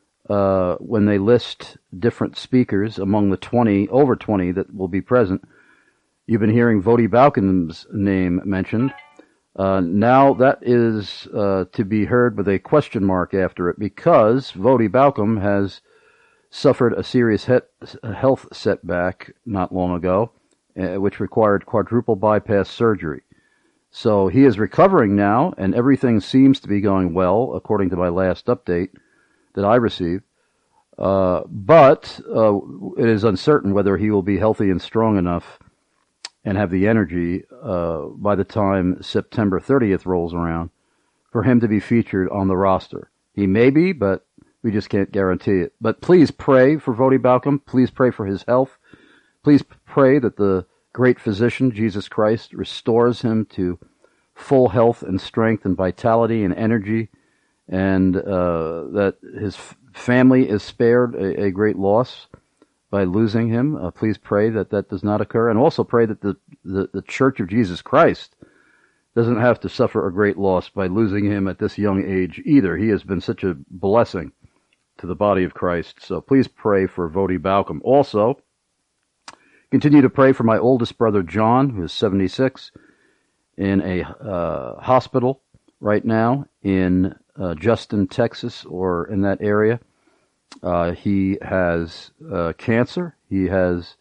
Uh, when they list different speakers among the twenty, over twenty that will be present, you've been hearing Voddie Baucham's name mentioned. Uh, now that is uh, to be heard with a question mark after it, because Voddie Baucham has suffered a serious he- health setback not long ago, uh, which required quadruple bypass surgery. So he is recovering now, and everything seems to be going well, according to my last update that I received, uh, but uh, it is uncertain whether he will be healthy and strong enough and have the energy uh, by the time September thirtieth rolls around for him to be featured on the roster. He may be, but we just can't guarantee it. But please pray for Voddie Baucham. Please pray for his health. Please pray that the great physician, Jesus Christ, restores him to full health and strength and vitality and energy, and uh, that his f- family is spared a, a great loss by losing him. Uh, please pray that that does not occur, and also pray that the, the, the Church of Jesus Christ doesn't have to suffer a great loss by losing him at this young age either. He has been such a blessing to the body of Christ. So please pray for Voddie Baucham. Also, continue to pray for my oldest brother, John, who is seventy-six, in a uh, hospital right now in uh, Justin, Texas, or in that area. Uh, he has uh, cancer. He has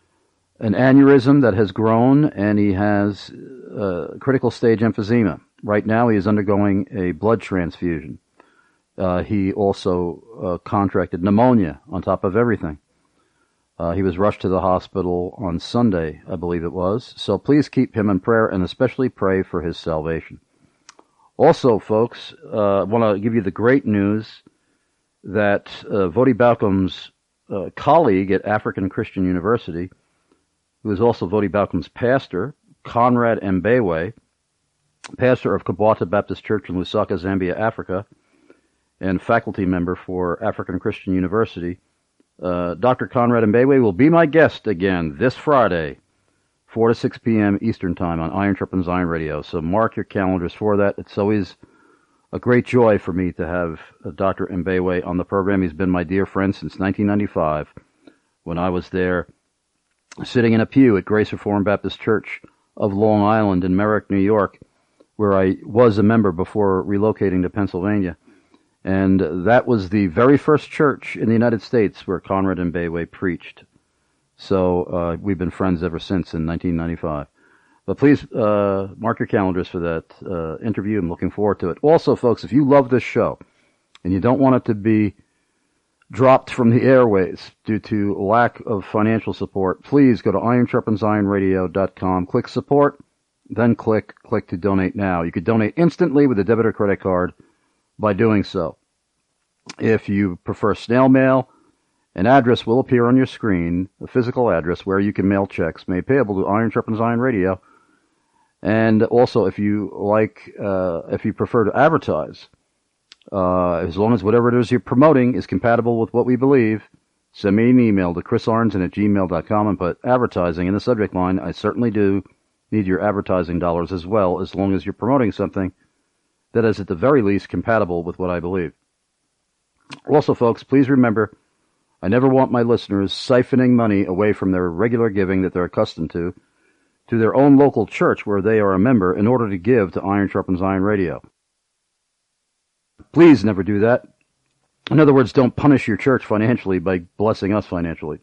an aneurysm that has grown, and he has uh, critical stage emphysema. Right now, he is undergoing a blood transfusion. Uh, he also uh, contracted pneumonia on top of everything. Uh, he was rushed to the hospital on Sunday, I believe it was. So please keep him in prayer, and especially pray for his salvation. Also, folks, uh, I want to give you the great news that uh, Voddie Baucham's uh, colleague at African Christian University, who is also Voddie Baucham's pastor, Conrad Mbewe, pastor of Kabwata Baptist Church in Lusaka, Zambia, Africa, and faculty member for African Christian University, uh, Doctor Conrad Mbewe will be my guest again this Friday, four to six p.m. Eastern Time on Iron Sharpens Iron Radio. So mark your calendars for that. It's always a great joy for me to have uh, Doctor Mbewe on the program. He's been my dear friend since nineteen ninety-five, when I was there sitting in a pew at Grace Reformed Baptist Church of Long Island in Merrick, New York, where I was a member before relocating to Pennsylvania. And that was the very first church in the United States where Conrad and Bayway preached. So uh, we've been friends ever since in nineteen ninety-five. But please uh, mark your calendars for that uh, interview. I'm looking forward to it. Also, folks, if you love this show and you don't want it to be dropped from the airways due to lack of financial support, please go to iron sharpens iron radio dot com, click support, then click click to donate now. You could donate instantly with a debit or credit card by doing so. If you prefer snail mail, an address will appear on your screen, a physical address where you can mail checks made payable to Iron Sharpens Iron Radio. And also, if you like, uh, if you prefer to advertise, uh, as long as whatever it is you're promoting is compatible with what we believe, send me an email to chris arnzen at gmail dot com and put advertising in the subject line. I certainly do need your advertising dollars as well, as long as you're promoting something that is at the very least compatible with what I believe. Also, folks, please remember, I never want my listeners siphoning money away from their regular giving that they're accustomed to, to their own local church where they are a member in order to give to Iron Sharpens Iron Radio. Please never do that. In other words, don't punish your church financially by blessing us financially.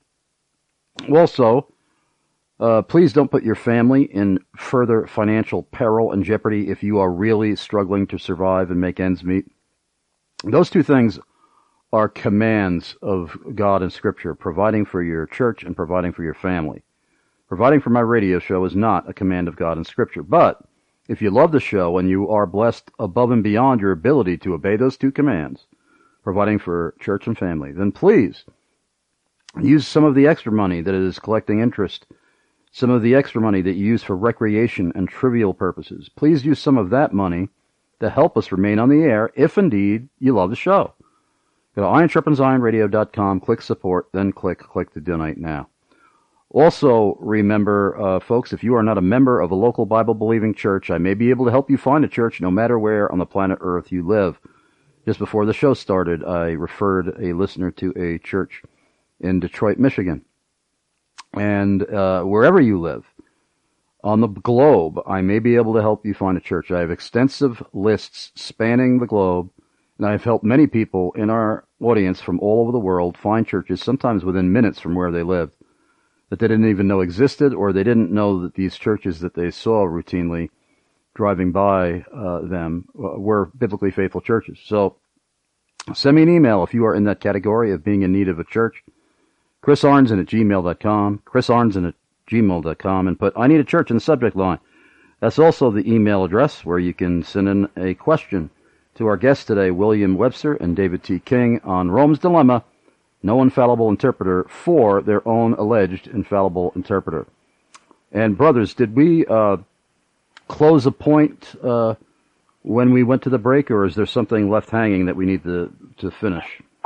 Also, Uh, please don't put your family in further financial peril and jeopardy if you are really struggling to survive and make ends meet. Those two things are commands of God and Scripture, providing for your church and providing for your family. Providing for my radio show is not a command of God and Scripture, but if you love the show and you are blessed above and beyond your ability to obey those two commands, providing for church and family, then please use some of the extra money that is collecting interest, some of the extra money that you use for recreation and trivial purposes. Please use some of that money to help us remain on the air, if indeed you love the show. Go to iron sharpens iron radio dot com, click support, then click click to donate now. Also, remember, uh, folks, if you are not a member of a local Bible-believing church, I may be able to help you find a church no matter where on the planet Earth you live. Just before the show started, I referred a listener to a church in Detroit, Michigan. And uh, wherever you live on the globe, I may be able to help you find a church. I have extensive lists spanning the globe, and I've helped many people in our audience from all over the world find churches, sometimes within minutes from where they lived, that they didn't even know existed, or they didn't know that these churches that they saw routinely driving by uh, them uh, were biblically faithful churches. So send me an email if you are in that category of being in need of a church. chris arnzen at gmail dot com, chris arnzen at gmail dot com, and put I need a church in the subject line. That's also the email address where you can send in a question to our guests today, William Webster and David T. King, on Rome's Dilemma, no infallible interpreter for their own alleged infallible interpreter. And brothers, did we uh, close a point uh, when we went to the break, or is there something left hanging that we need to, to finish?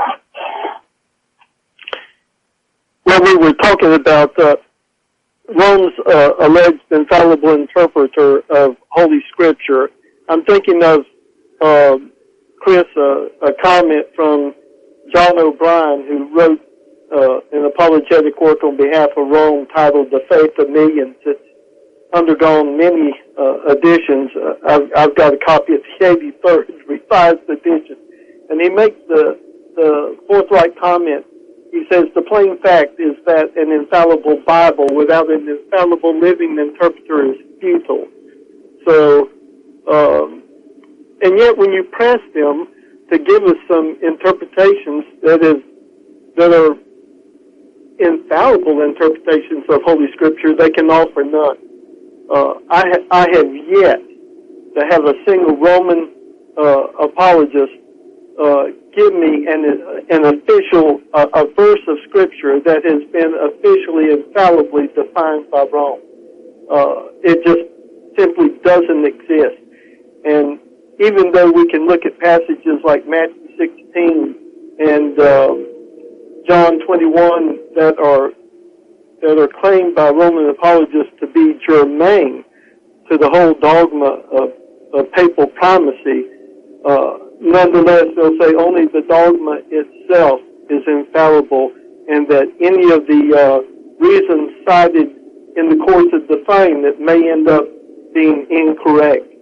Well, we were talking about uh, Rome's uh, alleged infallible interpreter of Holy Scripture. I'm thinking of, uh, Chris, uh, a comment from John O'Brien, who wrote uh, an apologetic work on behalf of Rome titled The Faith of Millions. It's undergone many uh, editions. Uh, I've, I've got a copy of the eighty-third revised edition. And he makes the, the forthright comment. He says, the plain fact is that an infallible Bible without an infallible living interpreter is futile. So, um, and yet when you press them to give us some interpretations that is, that are infallible interpretations of Holy Scripture, they can offer none. Uh, I, ha- I have yet to have a single Roman uh, apologist uh, give me an an official uh, a verse of Scripture that has been officially infallibly defined by Rome. Uh, it just simply doesn't exist. And even though we can look at passages like Matthew sixteen and uh, John twenty-one that are that are claimed by Roman apologists to be germane to the whole dogma of, of papal primacy, uh, nonetheless, they'll say only the dogma itself is infallible, and that any of the uh, reasons cited in the course of the fame that may end up being incorrect.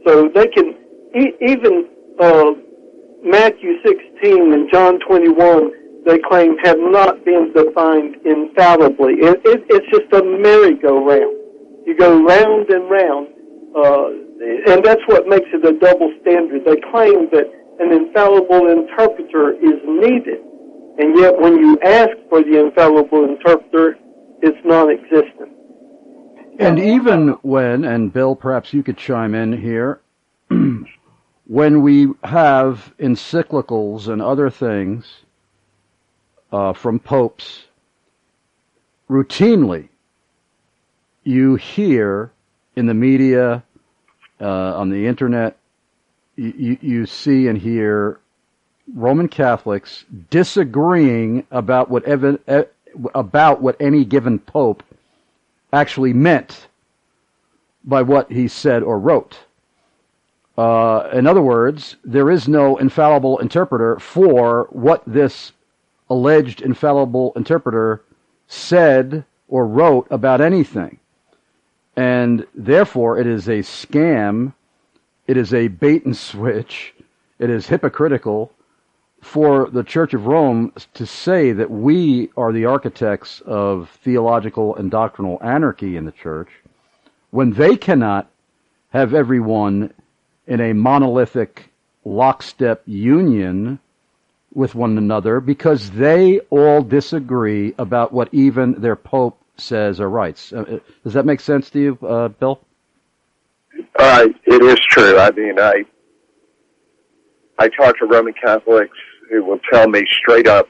So they can, e- even uh, Matthew sixteen and John twenty-one, they claim have not been defined infallibly. It, it, it's just a merry-go-round. You go round and round, uh, and that's what makes it a double standard. They claim that an infallible interpreter is needed, and yet when you ask for the infallible interpreter, it's non-existent. And even when, and Bill, perhaps you could chime in here, when we have encyclicals and other things uh, from popes, routinely you hear in the media, uh, on the internet, you, you see and hear Roman Catholics disagreeing about what ev- about what any given pope actually meant by what he said or wrote. Uh, in other words, there is no infallible interpreter for what this alleged infallible interpreter said or wrote about anything. And therefore, it is a scam, it is a bait and switch, it is hypocritical for the Church of Rome to say that we are the architects of theological and doctrinal anarchy in the Church, when they cannot have everyone in a monolithic lockstep union with one another because they all disagree about what even their Pope says or writes. Uh, does that make sense to you, uh, Bill? Uh, it is true. I mean, I I talk to Roman Catholics who will tell me straight up,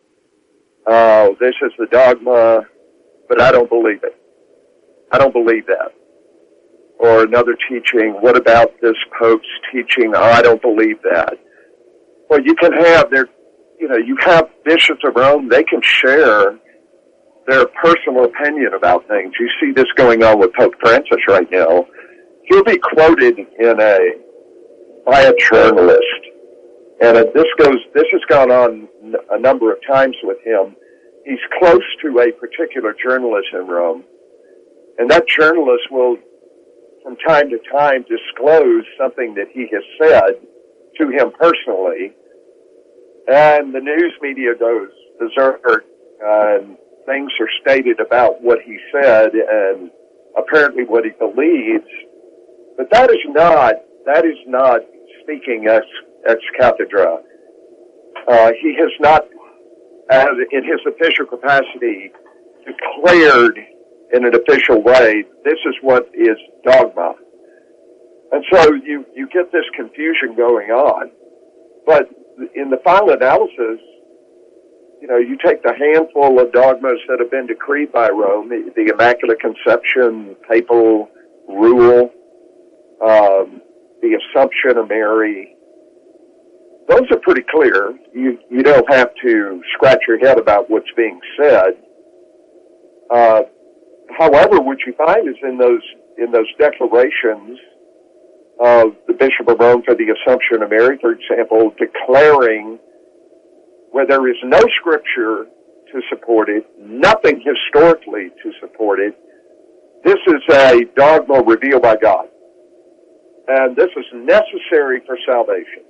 oh, this is the dogma, but I don't believe it. I don't believe that. Or another teaching, what about this Pope's teaching? Oh, I don't believe that. Well, you can have their, you know, you have bishops of Rome, they can share their personal opinion about things. You see this going on with Pope Francis right now. He'll be quoted in a, by a journalist. And this goes, this has gone on a number of times with him. He's close to a particular journalist in Rome. And that journalist will, from time to time, disclose something that he has said to him personally. And the news media goes berserk, and things are stated about what he said and apparently what he believes. But that is not, that is not speaking ex, ex cathedra. Uh, he has not, as in his official capacity, declared in an official way, this is what is dogma. And so you, you get this confusion going on. But in the final analysis, you know, you take the handful of dogmas that have been decreed by Rome, the, the Immaculate Conception, papal rule, um, the Assumption of Mary, those are pretty clear. You, you don't have to scratch your head about what's being said. Uh, however, what you find is in those, in those declarations of the Bishop of Rome for the Assumption of Mary, for example, declaring where there is no scripture to support it, nothing historically to support it, this is a dogma revealed by God. And this is necessary for salvation.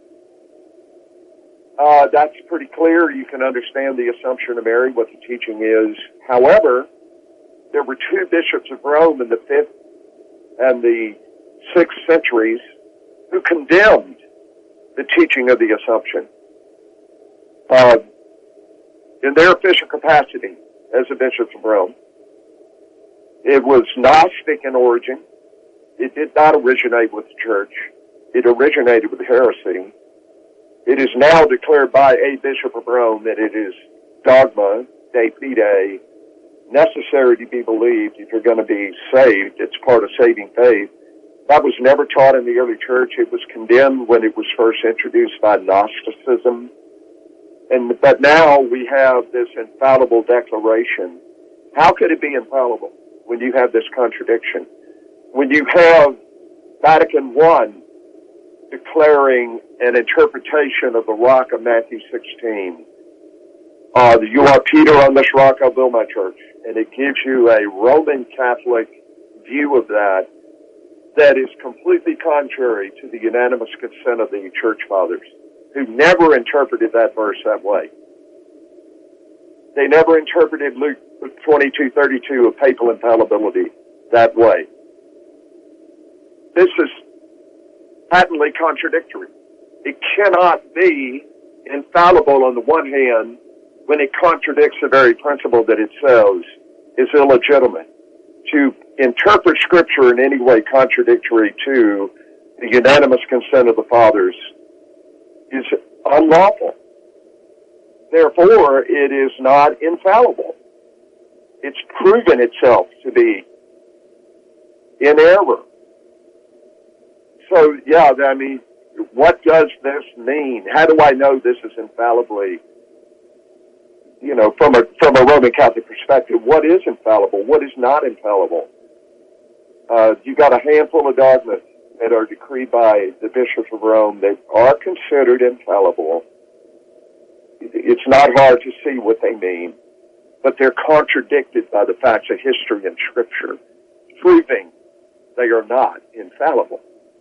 Uh, that's pretty clear. You can understand the Assumption of Mary, what the teaching is. However, there were two bishops of Rome in the fifth and the sixth centuries who condemned the teaching of the Assumption. Uh, in their official capacity as the bishops of Rome. It was Gnostic in origin. It did not originate with the church. It originated with heresy. It is now declared by a bishop of Rome that it is dogma, de fide, necessary to be believed if you're going to be saved. It's part of saving faith. That was never taught in the early church. It was condemned when it was first introduced by Gnosticism. And, but now we have this infallible declaration. How could it be infallible when you have this contradiction? When you have Vatican I declaring an interpretation of the rock of Matthew sixteen. Uh, you are Peter, on this rock I'll build my church. And it gives you a Roman Catholic view of that. that is completely contrary to the unanimous consent of the Church Fathers, who never interpreted that verse that way. They never interpreted Luke twenty-two thirty-two of papal infallibility that way. This is patently contradictory. It cannot be infallible on the one hand when it contradicts the very principle that it says is illegitimate. To interpret Scripture in any way contradictory to the unanimous consent of the Fathers is unlawful. Therefore, it is not infallible. It's proven itself to be in error. So, yeah, I mean, what does this mean? How do I know this is infallibly, you know, from a from a Roman Catholic perspective, what is infallible? What is not infallible? Uh, you got a handful of dogmas that are decreed by the bishops of Rome that are considered infallible. It's not hard to see what they mean, but they're contradicted by the facts of history and Scripture, proving they are not infallible.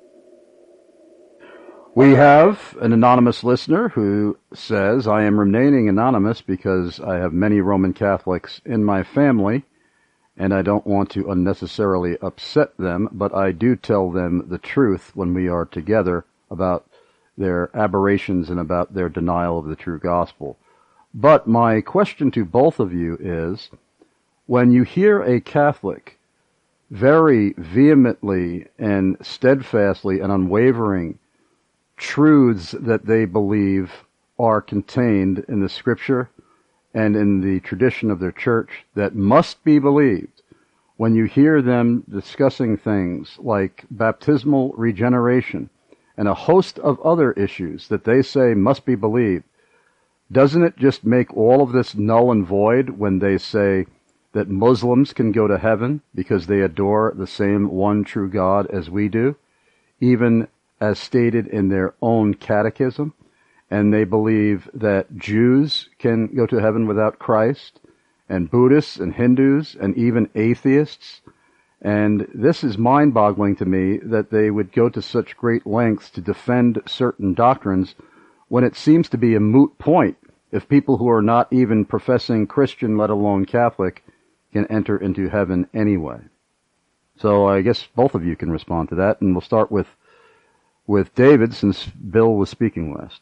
We have an anonymous listener who says, I am remaining anonymous because I have many Roman Catholics in my family, and I don't want to unnecessarily upset them, but I do tell them the truth when we are together about their aberrations and about their denial of the true gospel. But my question to both of you is, when you hear a Catholic very vehemently and steadfastly and unwavering truths that they believe are contained in the Scripture and in the tradition of their church that must be believed, when you hear them discussing things like baptismal regeneration and a host of other issues that they say must be believed, doesn't it just make all of this null and void when they say that Muslims can go to heaven because they adore the same one true God as we do, even as stated in their own catechism, and they believe that Jews can go to heaven without Christ, and Buddhists and Hindus and even atheists? And this is mind-boggling to me that they would go to such great lengths to defend certain doctrines when it seems to be a moot point if people who are not even professing Christian, let alone Catholic, can enter into heaven anyway. So I guess both of you can respond to that, and we'll start with with David, since Bill was speaking last.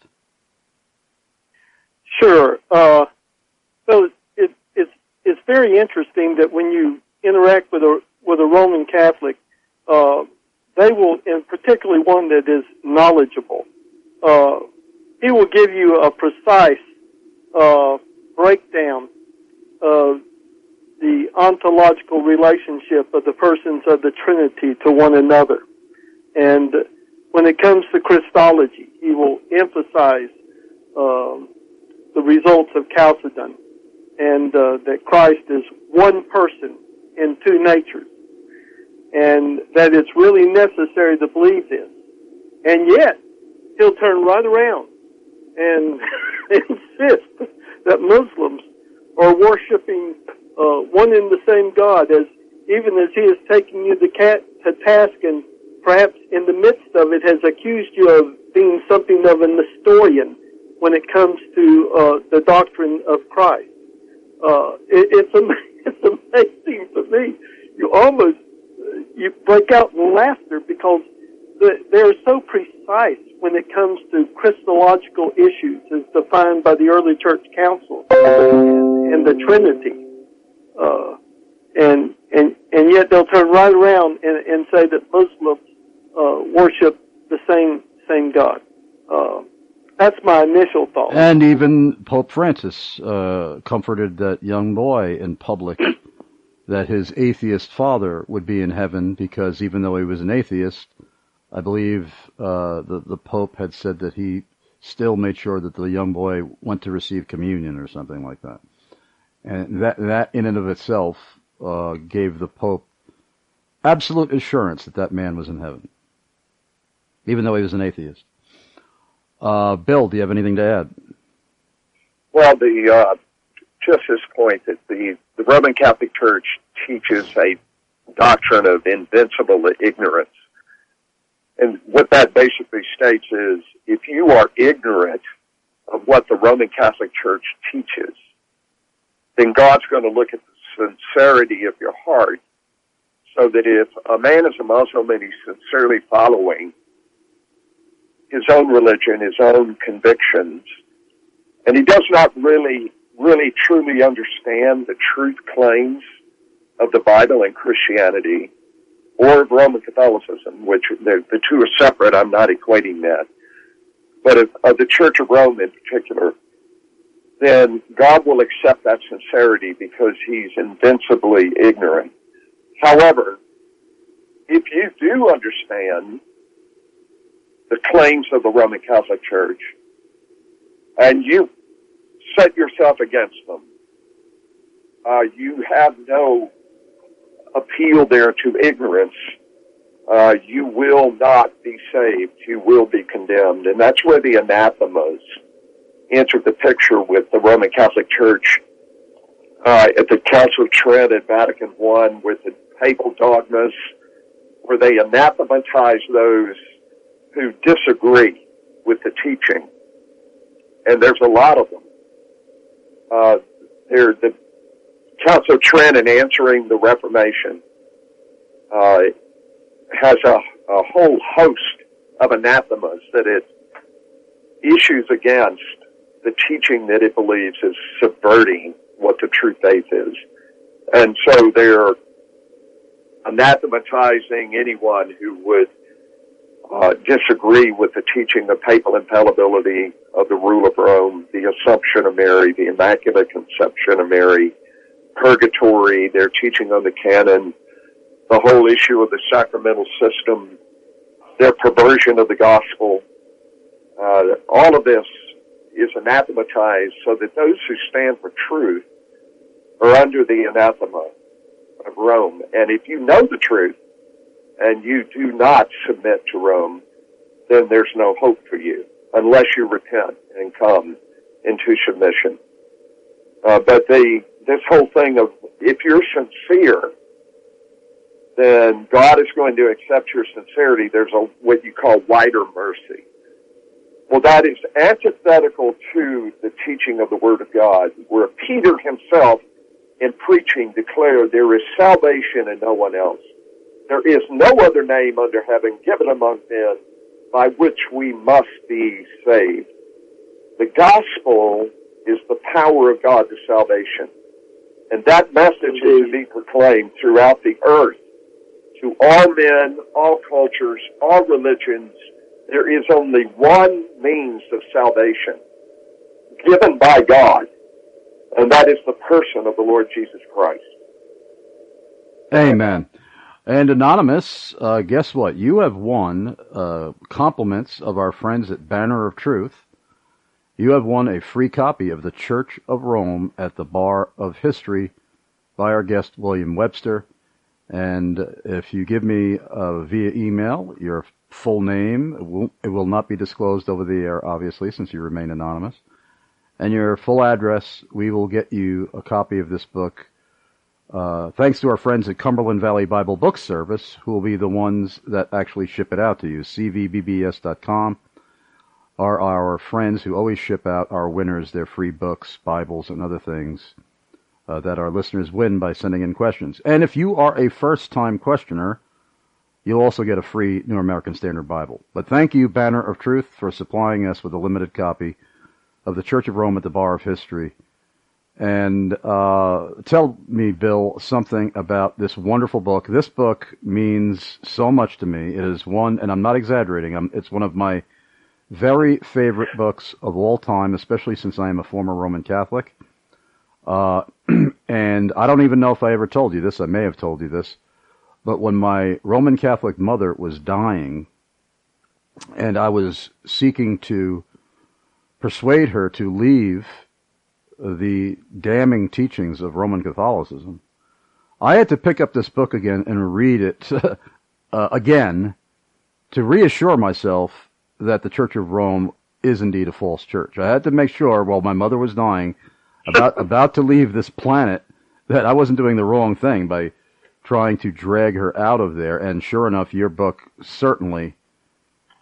Sure. Uh, so it, it's it's very interesting that when you interact with a with a Roman Catholic, uh, they will, and particularly one that is knowledgeable, uh, he will give you a precise uh, breakdown of the ontological relationship of the persons of the Trinity to one another. And when it comes to Christology, he will emphasize um, the results of Chalcedon, and uh, that Christ is one person in two natures, and that it's really necessary to believe this. And yet, he'll turn right around and insist that Muslims are worshiping uh, one and the same God, as even as he is taking you to, cat, to task and perhaps in the midst of it has accused you of being something of a Nestorian when it comes to uh, the doctrine of Christ. Uh, it, it's, am- it's amazing to me. You almost, uh, you break out in laughter because the, they're so precise when it comes to Christological issues as defined by the early church council and, and the Trinity. Uh, and, and, and yet they'll turn right around and, and say that Muslims Uh, worship the same same God. Uh, that's my initial thought. And even Pope Francis uh, comforted that young boy in public that his atheist father would be in heaven because even though he was an atheist, I believe uh, the, the Pope had said that he still made sure that the young boy went to receive communion or something like that. And that, that in and of itself uh, gave the Pope absolute assurance that that man was in heaven, even though he was an atheist. Uh, Bill, do you have anything to add? Well, the uh, just this point that the, the Roman Catholic Church teaches a doctrine of invincible ignorance. And what that basically states is, if you are ignorant of what the Roman Catholic Church teaches, then God's going to look at the sincerity of your heart, so that if a man is a Muslim and he's sincerely following his own religion, his own convictions, and he does not really, really truly understand the truth claims of the Bible and Christianity, or of Roman Catholicism, which the, the two are separate, I'm not equating that, but of, of the Church of Rome in particular, then God will accept that sincerity because he's invincibly ignorant. However, if you do understand the claims of the Roman Catholic Church, and you set yourself against them, uh, you have no appeal there to ignorance, uh, you will not be saved. You will be condemned. And that's where the anathemas entered the picture with the Roman Catholic Church uh, at the Council of Trent at Vatican One, with the papal dogmas, where they anathematize those who disagree with the teaching. And there's a lot of them. Uh, they're the Council of Trent, in answering the Reformation, uh, has a, a whole host of anathemas that it issues against the teaching that it believes is subverting what the true faith is. And so they're anathematizing anyone who would uh, disagree with the teaching of papal infallibility, of the rule of Rome, the Assumption of Mary, the Immaculate Conception of Mary, purgatory, their teaching on the canon, the whole issue of the sacramental system, their perversion of the gospel. Uh, all of this is anathematized so that those who stand for truth are under the anathema of Rome. And if you know the truth and you do not submit to Rome, then there's no hope for you unless you repent and come into submission. Uh, but the this whole thing of, if you're sincere, then God is going to accept your sincerity. There's a what you call wider mercy. Well, that is antithetical to the teaching of the Word of God, where Peter himself, in preaching, declared there is salvation in no one else. There is no other name under heaven given among men by which we must be saved. The gospel is the power of God to salvation. And that message is to be proclaimed throughout the earth, to all men, all cultures, all religions. There is only one means of salvation given by God, and that is the person of the Lord Jesus Christ. Amen. And Anonymous, uh, guess what? You have won uh, compliments of our friends at Banner of Truth. You have won a free copy of The Church of Rome at the Bar of History by our guest, William Webster. And if you give me uh, via email your full name, it will, it will not be disclosed over the air, obviously, since you remain anonymous, and your full address, we will get you a copy of this book, uh, thanks to our friends at Cumberland Valley Bible Book Service, who will be the ones that actually ship it out to you. C V B B S dot com are our friends who always ship out our winners their free books, Bibles, and other things uh, that our listeners win by sending in questions. And if you are a first-time questioner, you'll also get a free New American Standard Bible. But thank you, Banner of Truth, for supplying us with a limited copy of The Church of Rome at the Bar of History. And uh, tell me, Bill, something about this wonderful book. This book means so much to me. It is one, and I'm not exaggerating, I'm, it's one of my very favorite books of all time, especially since I am a former Roman Catholic. Uh, and I don't even know if I ever told you this. I may have told you this. But when my Roman Catholic mother was dying, and I was seeking to persuade her to leave the damning teachings of Roman Catholicism, I had to pick up this book again and read it uh, again to reassure myself that the Church of Rome is indeed a false church. I had to make sure, while my mother was dying, about about to leave this planet, that I wasn't doing the wrong thing by trying to drag her out of there. And sure enough, your book certainly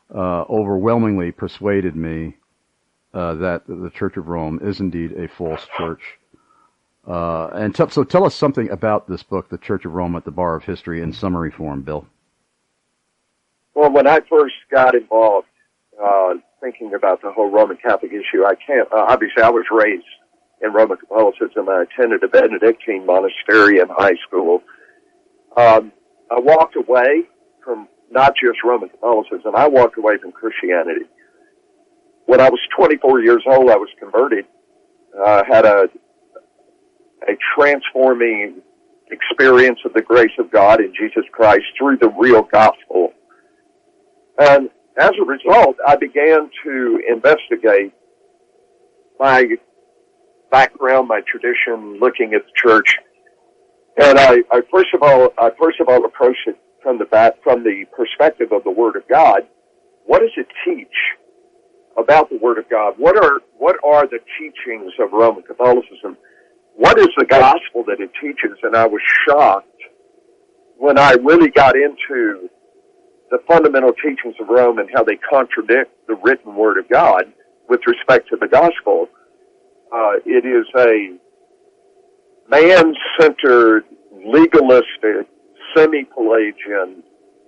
uh, overwhelmingly persuaded me uh, that the Church of Rome is indeed a false church. Uh, and t- so tell us something about this book, The Church of Rome at the Bar of History, in summary form, Bill. Well, when I first got involved, uh, thinking about the whole Roman Catholic issue, I can't, uh, obviously I was raised in Roman Catholicism. I attended a Benedictine monastery in high school. Um, I walked away from not just Roman Catholicism, I walked away from Christianity. When I was twenty-four years old, I was converted. I uh, had a, a transforming experience of the grace of God in Jesus Christ through the real gospel. And as a result, I began to investigate my background, my tradition, looking at the church. And I, I first of all, I first of all approached it from the back, from the perspective of the Word of God. What does it teach about the Word of God? What are, what are the teachings of Roman Catholicism? What is the gospel that it teaches? And I was shocked when I really got into the fundamental teachings of Rome and how they contradict the written Word of God with respect to the gospel. Uh, it is a man-centered, legalistic, semi-Pelagian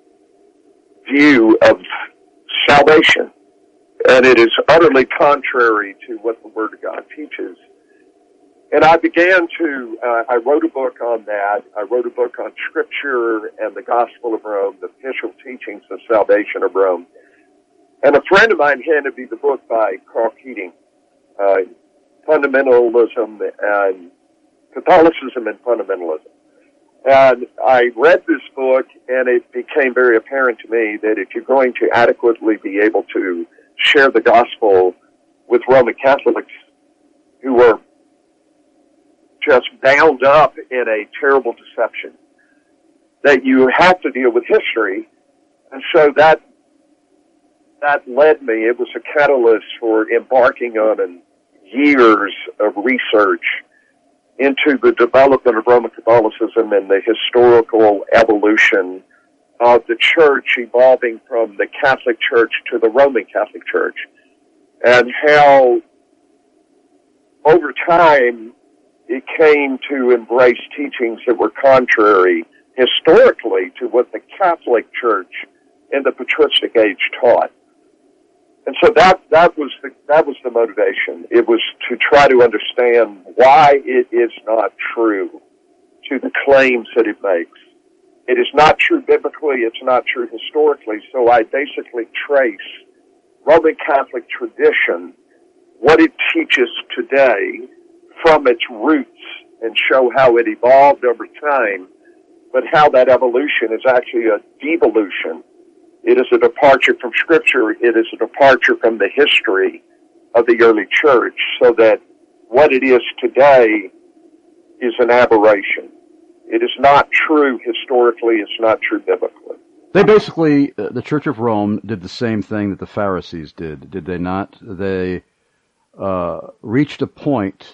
view of salvation. And it is utterly contrary to what the Word of God teaches. And I began to, uh, I wrote a book on that. I wrote a book on Scripture and the Gospel of Rome, the official teachings of salvation of Rome. And a friend of mine handed me the book by Carl Keating, uh, Fundamentalism and Catholicism and Fundamentalism. And I read this book, and it became very apparent to me that if you're going to adequately be able to share the gospel with Roman Catholics who are just bound up in a terrible deception, that you have to deal with history. And so that that led me, it was a catalyst for embarking on an years of research into the development of Roman Catholicism and the historical evolution of the church evolving from the Catholic Church to the Roman Catholic Church, and how over time it came to embrace teachings that were contrary historically to what the Catholic Church in the patristic age taught. And so that, that was the, that was the motivation. It was to try to understand why it is not true to the claims that it makes. It is not true biblically, it's not true historically, so I basically trace Roman Catholic tradition, what it teaches today, from its roots, and show how it evolved over time, but how that evolution is actually a devolution. It is a departure from Scripture. It is a departure from the history of the early church, so that what it is today is an aberration. It is not true historically. It's not true biblically. They basically, uh, the Church of Rome did the same thing that the Pharisees did, did they not? They uh, reached a point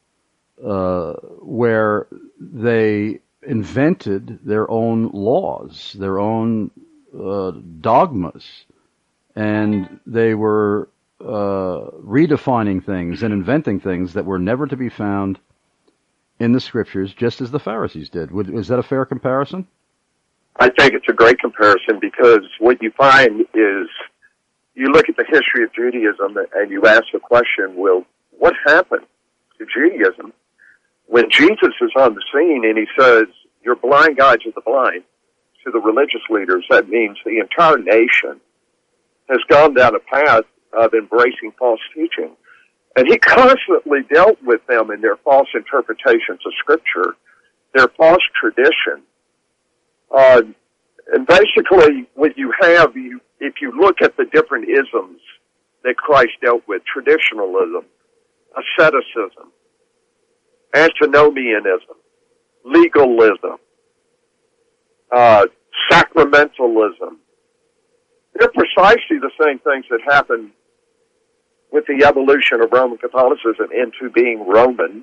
uh, where they invented their own laws, their own Uh, dogmas, and they were uh, redefining things and inventing things that were never to be found in the Scriptures, just as the Pharisees did. Would, is that a fair comparison? I think it's a great comparison, because what you find is you look at the history of Judaism and you ask the question, well, what happened to Judaism when Jesus is on the scene and he says, "Your blind guides are the blind," to the religious leaders? That means the entire nation has gone down a path of embracing false teaching. And he constantly dealt with them in their false interpretations of Scripture, their false tradition. Uh, and basically, what you have, you, if you look at the different isms that Christ dealt with, traditionalism, asceticism, antinomianism, legalism, Uh, sacramentalism. They're precisely the same things that happened with the evolution of Roman Catholicism into being Roman,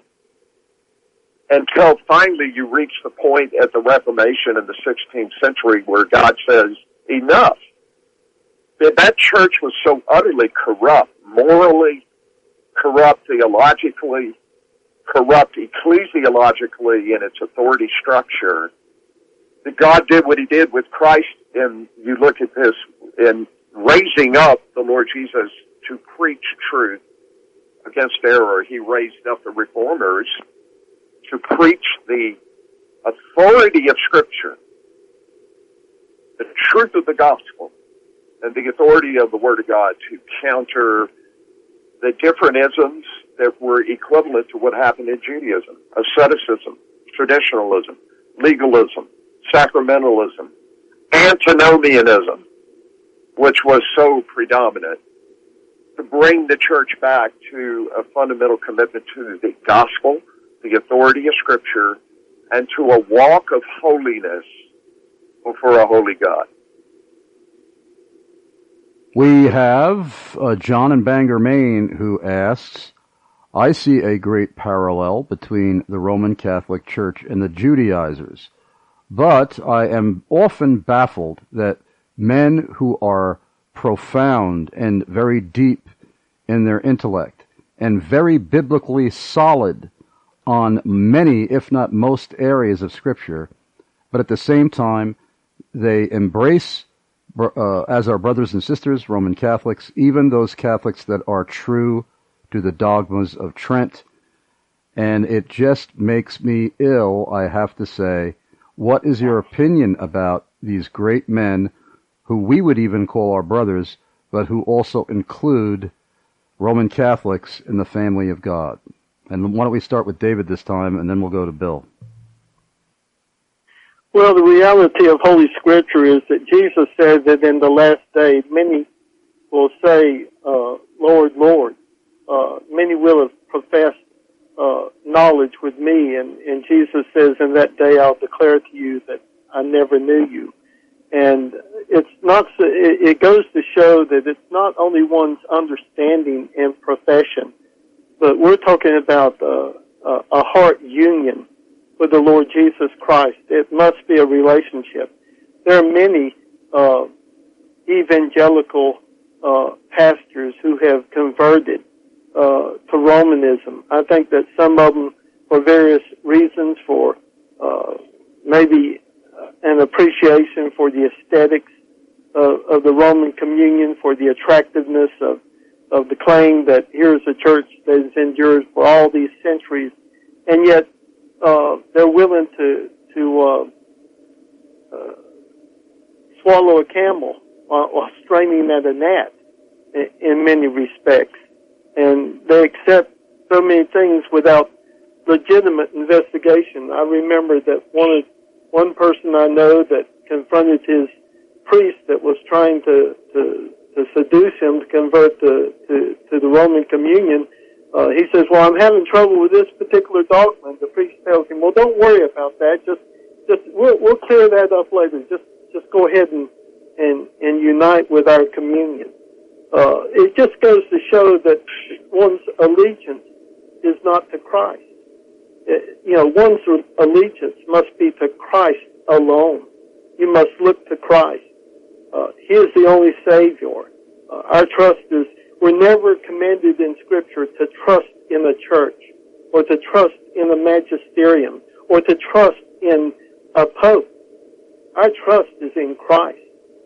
until finally you reach the point at the Reformation in the sixteenth century where God says, enough. that, that church was so utterly corrupt, morally corrupt, theologically corrupt, ecclesiologically in its authority structure, that God did what he did with Christ. And you look at this in raising up the Lord Jesus to preach truth against error. He raised up the reformers to preach the authority of Scripture, the truth of the gospel, and the authority of the Word of God to counter the different isms that were equivalent to what happened in Judaism: asceticism, traditionalism, legalism, sacramentalism, antinomianism, which was so predominant, to bring the church back to a fundamental commitment to the gospel, the authority of Scripture, and to a walk of holiness before a holy God. We have uh, John in Bangor, Maine, who asks, I see a great parallel between the Roman Catholic Church and the Judaizers, but I am often baffled that men who are profound and very deep in their intellect and very biblically solid on many, if not most, areas of Scripture, but at the same time they embrace, uh, as our brothers and sisters, Roman Catholics, even those Catholics that are true to the dogmas of Trent, and it just makes me ill, I have to say. What is your opinion about these great men who we would even call our brothers, but who also include Roman Catholics in the family of God? And why don't we start with David this time, and then we'll go to Bill. Well, the reality of Holy Scripture is that Jesus said that in the last day, many will say, uh, Lord, Lord. Uh, many will have professed uh, knowledge with me, and, and Jesus says, in that day I'll declare to you that I never knew you. And it's not, it, it goes to show that it's not only one's understanding and profession, but we're talking about uh, uh, a heart union with the Lord Jesus Christ. It must be a relationship. There are many uh, evangelical uh, pastors who have converted uh, to Romanism. I think that some of them, for various reasons, for uh, maybe an appreciation for the aesthetics of, of the Roman communion, for the attractiveness of of the claim that here's a church that has endured for all these centuries, and yet uh, they're willing to to uh, uh, swallow a camel while, while straining at a gnat in, in many respects, and they accept so many things without legitimate investigation. I remember that one of, one person I know that confronted his priest that was trying to to to seduce him to convert to, to, to the Roman communion. Uh, he says, well, I'm having trouble with this particular dogma. And the priest tells him, well, don't worry about that. Just, just, we'll, we'll clear that up later. Just, just go ahead and, and, and unite with our communion. Uh, it just goes to show that one's allegiance is not to Christ. It, you know, one's allegiance must be to Christ alone. You must look to Christ. Uh, he is the only Savior. Uh, our trust is, we're never commanded in Scripture to trust in a church, or to trust in a magisterium, or to trust in a pope. Our trust is in Christ.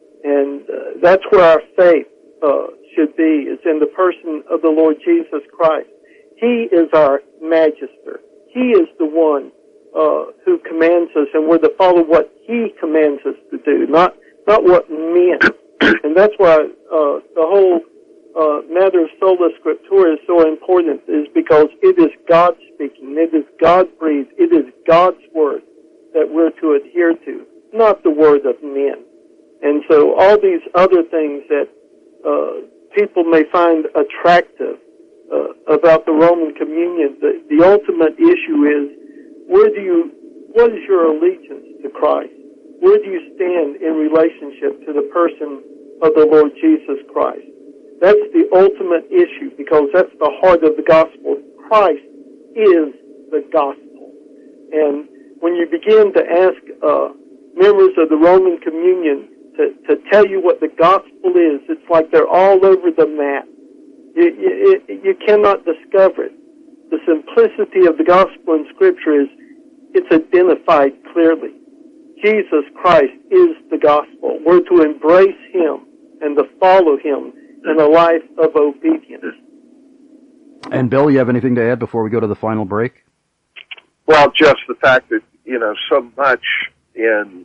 And uh, that's where our faith uh, should be, is in the person of the Lord Jesus Christ. He is our magister. He is the one uh, who commands us, and we're to follow what He commands us to do, not not what men. And that's why uh, the whole uh, matter of sola scriptura is so important, is because it is God speaking. It is God-breathed. It is God's word that we're to adhere to, not the word of men. And so all these other things that uh, people may find attractive uh, about the Roman communion, the, the ultimate issue is, where do you, what is your allegiance to Christ? Where do you stand in relationship to the person of the Lord Jesus Christ? That's the ultimate issue, because that's the heart of the gospel. Christ is the gospel. And when you begin to ask uh, members of the Roman communion to, to tell you what the gospel is. It's like they're all over the map. You, you, you cannot discover it. The simplicity of the gospel in Scripture is it's identified clearly. Jesus Christ is the gospel. We're to embrace Him and to follow Him in a life of obedience. And Bill, you have anything to add before we go to the final break? Well, just the fact that, you know, so much in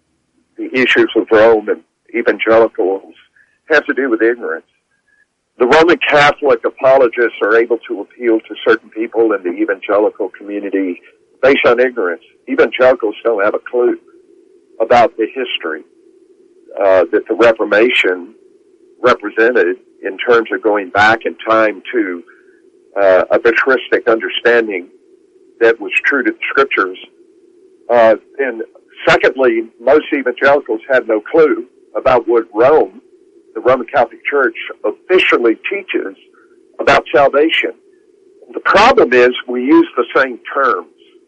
the issues of Rome and evangelicals has to do with ignorance. The Roman Catholic apologists are able to appeal to certain people in the evangelical community based on ignorance. Evangelicals don't have a clue about the history uh, that the Reformation represented in terms of going back in time to uh, a patristic understanding that was true to the Scriptures. Uh, and secondly, most evangelicals had no clue about what Rome, the Roman Catholic Church, officially teaches about salvation. The problem is we use the same terms.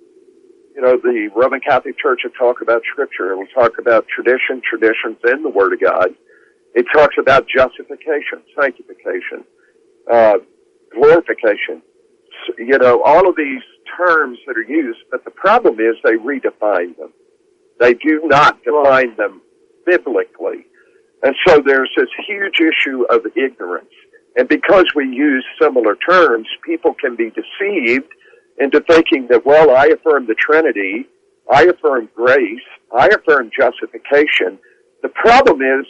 You know, the Roman Catholic Church will talk about Scripture. It will talk about tradition, traditions, and the Word of God. It talks about justification, sanctification, uh, glorification. You know, all of these terms that are used, but the problem is they redefine them. They do not define them biblically. And so there's this huge issue of ignorance. And because we use similar terms, people can be deceived into thinking that, well, I affirm the Trinity, I affirm grace, I affirm justification. The problem is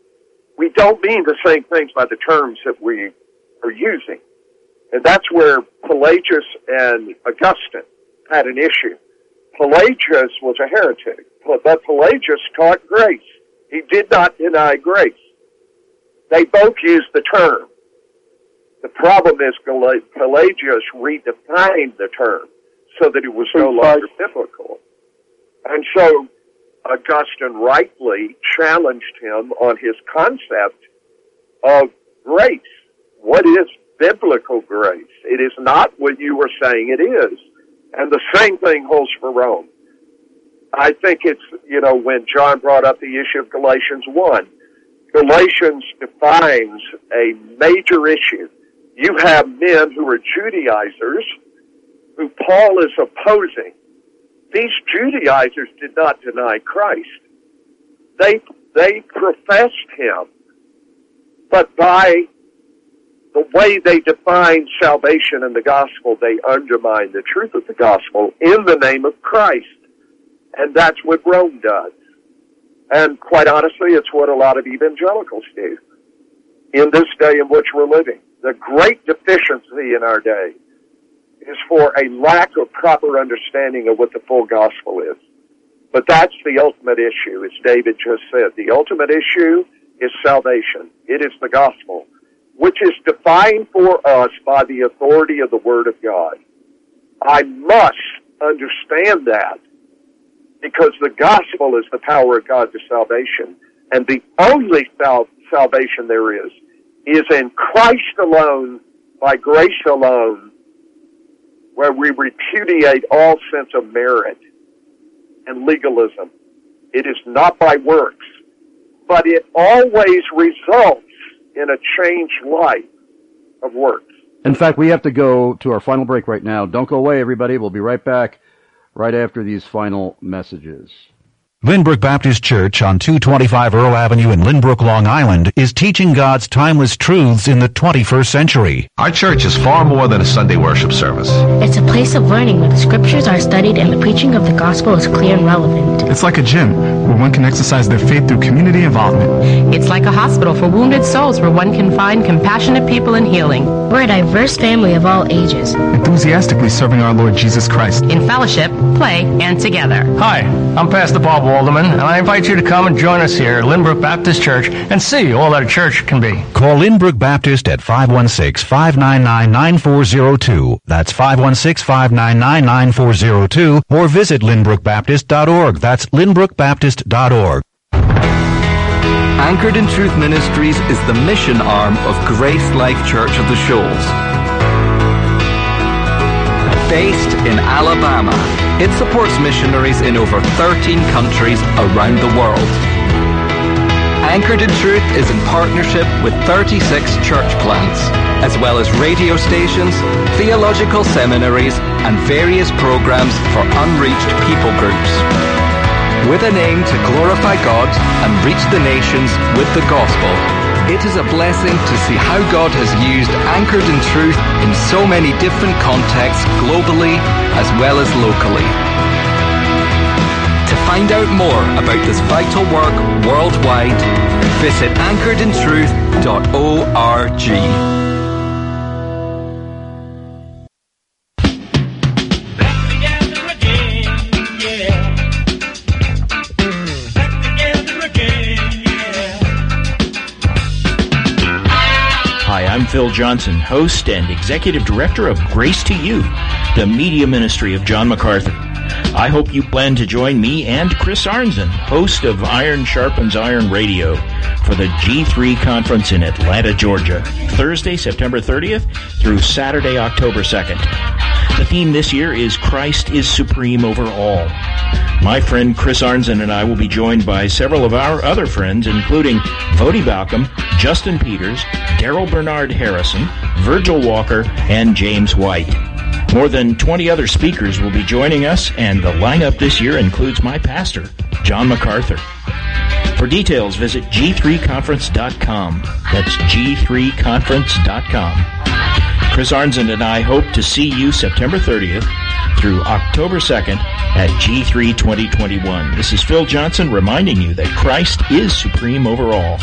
we don't mean the same things by the terms that we are using. And that's where Pelagius and Augustine had an issue. Pelagius was a heretic, but Pelagius taught grace. He did not deny grace. They both used the term. The problem is Pelagius redefined the term so that it was no longer biblical. And so Augustine rightly challenged him on his concept of grace. What is biblical grace? It is not what you were saying it is. And the same thing holds for Rome. I think it's, you know, when John brought up the issue of Galatians one, Galatians defines a major issue. You have men who are Judaizers who Paul is opposing. These Judaizers did not deny Christ. They, they professed Him. But by the way they define salvation in the gospel, they undermine the truth of the gospel in the name of Christ. And that's what Rome does. And quite honestly, it's what a lot of evangelicals do in this day in which we're living. The great deficiency in our day is for a lack of proper understanding of what the full gospel is. But that's the ultimate issue, as David just said. The ultimate issue is salvation. It is the gospel, which is defined for us by the authority of the Word of God. I must understand that because the gospel is the power of God to salvation. And the only sal- salvation there is is in Christ alone, by grace alone, where we repudiate all sense of merit and legalism. It is not by works, but it always results in a changed life of works. In fact, we have to go to our final break right now. Don't go away, everybody. We'll be right back right after these final messages. Lynbrook Baptist Church on two twenty-five Earl Avenue in Lynbrook, Long Island is teaching God's timeless truths in the twenty-first century. Our church is far more than a Sunday worship service. It's a place of learning where the scriptures are studied and the preaching of the gospel is clear and relevant. It's like a gym where one can exercise their faith through community involvement. It's like a hospital for wounded souls where one can find compassionate people and healing. We're a diverse family of all ages, enthusiastically serving our Lord Jesus Christ in fellowship, play, and together. Hi, I'm Pastor Bob Walderman, and I invite you to come and join us here at Lynbrook Baptist Church and see all that a church can be. Call Lynbrook Baptist at five one six, five nine nine, nine four zero two. That's five one six, five nine nine, nine four zero two. Or visit lynbrook baptist dot org. That's lynbrook baptist dot org. Anchored in Truth Ministries is the mission arm of Grace Life Church of the Shoals. Based in Alabama, it supports missionaries in over thirteen countries around the world. Anchored in Truth is in partnership with thirty-six church plants, as well as radio stations, theological seminaries, and various programs for unreached people groups. With an aim to glorify God and reach the nations with the gospel, it is a blessing to see how God has used Anchored in Truth in so many different contexts globally as well as locally. To find out more about this vital work worldwide, visit anchored in truth dot org. Hi, I'm Phil Johnson, host and executive director of Grace to You, the media ministry of John MacArthur. I hope you plan to join me and Chris Arnzen, host of Iron Sharpens Iron Radio, for the G three conference in Atlanta, Georgia, Thursday, September thirtieth through Saturday, October second. The theme this year is Christ is Supreme Over All. My friend Chris Arnzen and I will be joined by several of our other friends, including Vodi Balcom, Justin Peters, Daryl Bernard Harrison, Virgil Walker, and James White. More than twenty other speakers will be joining us, and the lineup this year includes my pastor, John MacArthur. For details, visit G three conference dot com. That's G three conference dot com. Chris Arnzen and I hope to see you September thirtieth through October second at G three twenty twenty-one. This is Phil Johnson reminding you that Christ is supreme over all.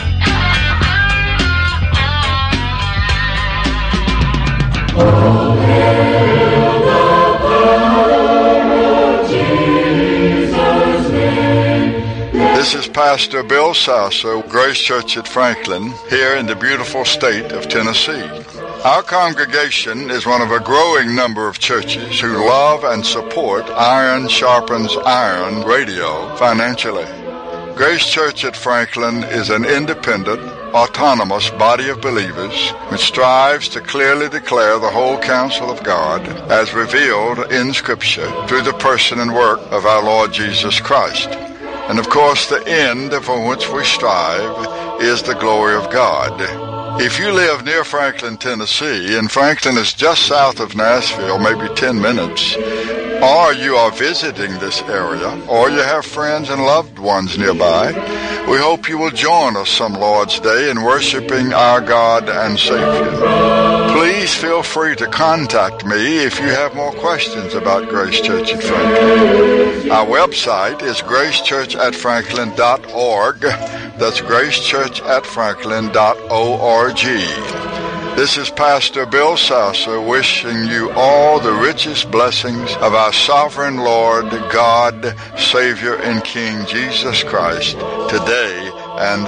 This is Pastor Bill Sasser, Grace Church at Franklin, here in the beautiful state of Tennessee. Our congregation is one of a growing number of churches who love and support Iron Sharpens Iron Radio financially. Grace Church at Franklin is an independent, autonomous body of believers which strives to clearly declare the whole counsel of God as revealed in Scripture through the person and work of our Lord Jesus Christ. And of course, the end for which we strive is the glory of God. If you live near Franklin, Tennessee, and Franklin is just south of Nashville, maybe ten minutes, or you are visiting this area, or you have friends and loved ones nearby, we hope you will join us some Lord's Day in worshiping our God and Savior. Please feel free to contact me if you have more questions about Grace Church at Franklin. Our website is grace church at franklin dot org. That's grace church at franklin dot org. This is Pastor Bill Sasser wishing you all the richest blessings of our sovereign Lord, God, Savior, and King Jesus Christ, today and